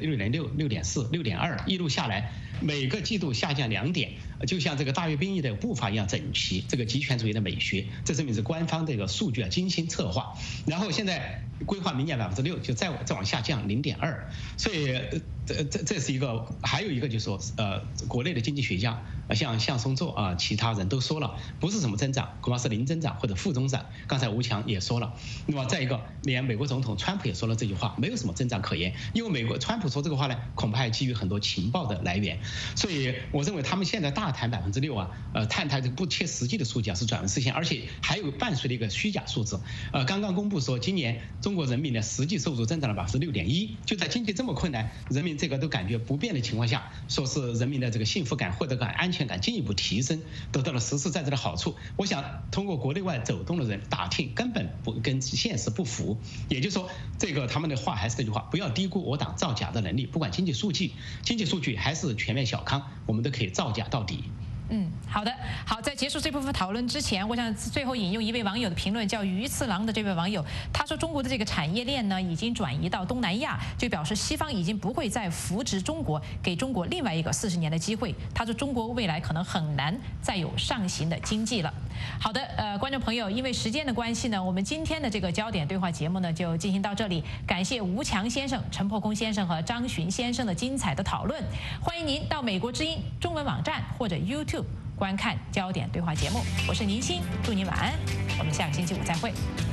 6.6%、6.4%、6.2%，一路下来，每个季度下降2点，就像这个大阅兵役的步伐一样整齐，这个极权主义的美学，这证明是官方这个数据精心策划。然后现在规划明年6%，就再往下降0.2%，所以这是一个，还有一个就是说，国内的经济学家，像向松作啊，其他人都说了，不是什么增长，恐怕是零增长或者负增长。刚才吴强也说了，那么再一个，连美国总统川普也说了这句话，没有什么增长可言。因为川普说这个话呢，恐怕还基于很多情报的来源。所以我认为他们现在大谈6%啊，探这个不切实际的数据是转移视线，而且还有伴随的一个虚假数字。刚刚公布说，今年中国人民的实际收入增长了6.1%，就在经济这么困难，人民这个都感觉不便的情况下，说是人民的这个幸福感、获得感、安全感进一步提升，得到了实实在在的好处。我想通过国内外走动的人打听，根本不跟现实不符。也就是说，这个他们的话还是这句话，不要低估我党造假的能力。不管经济数据还是全面小康，我们都可以造假到底。 好的，好，在结束这部分讨论之前，我想最后引用一位网友的评论，叫鱼次郎的这位网友，他说中国的这个产业链呢已经转移到东南亚，就表示西方已经不会再扶植中国，给中国另外一个40年的机会。他说中国未来可能很难再有上行的经济了。 好的，观众朋友，因为时间的关系呢，我们今天的这个焦点对话节目呢就进行到这里。感谢吴强先生、陈破空先生和张巡先生的精彩的讨论。欢迎您到美国之音中文网站或者 YouTube 观看焦点对话节目。我是宁鑫，祝您晚安，我们下个星期五再会。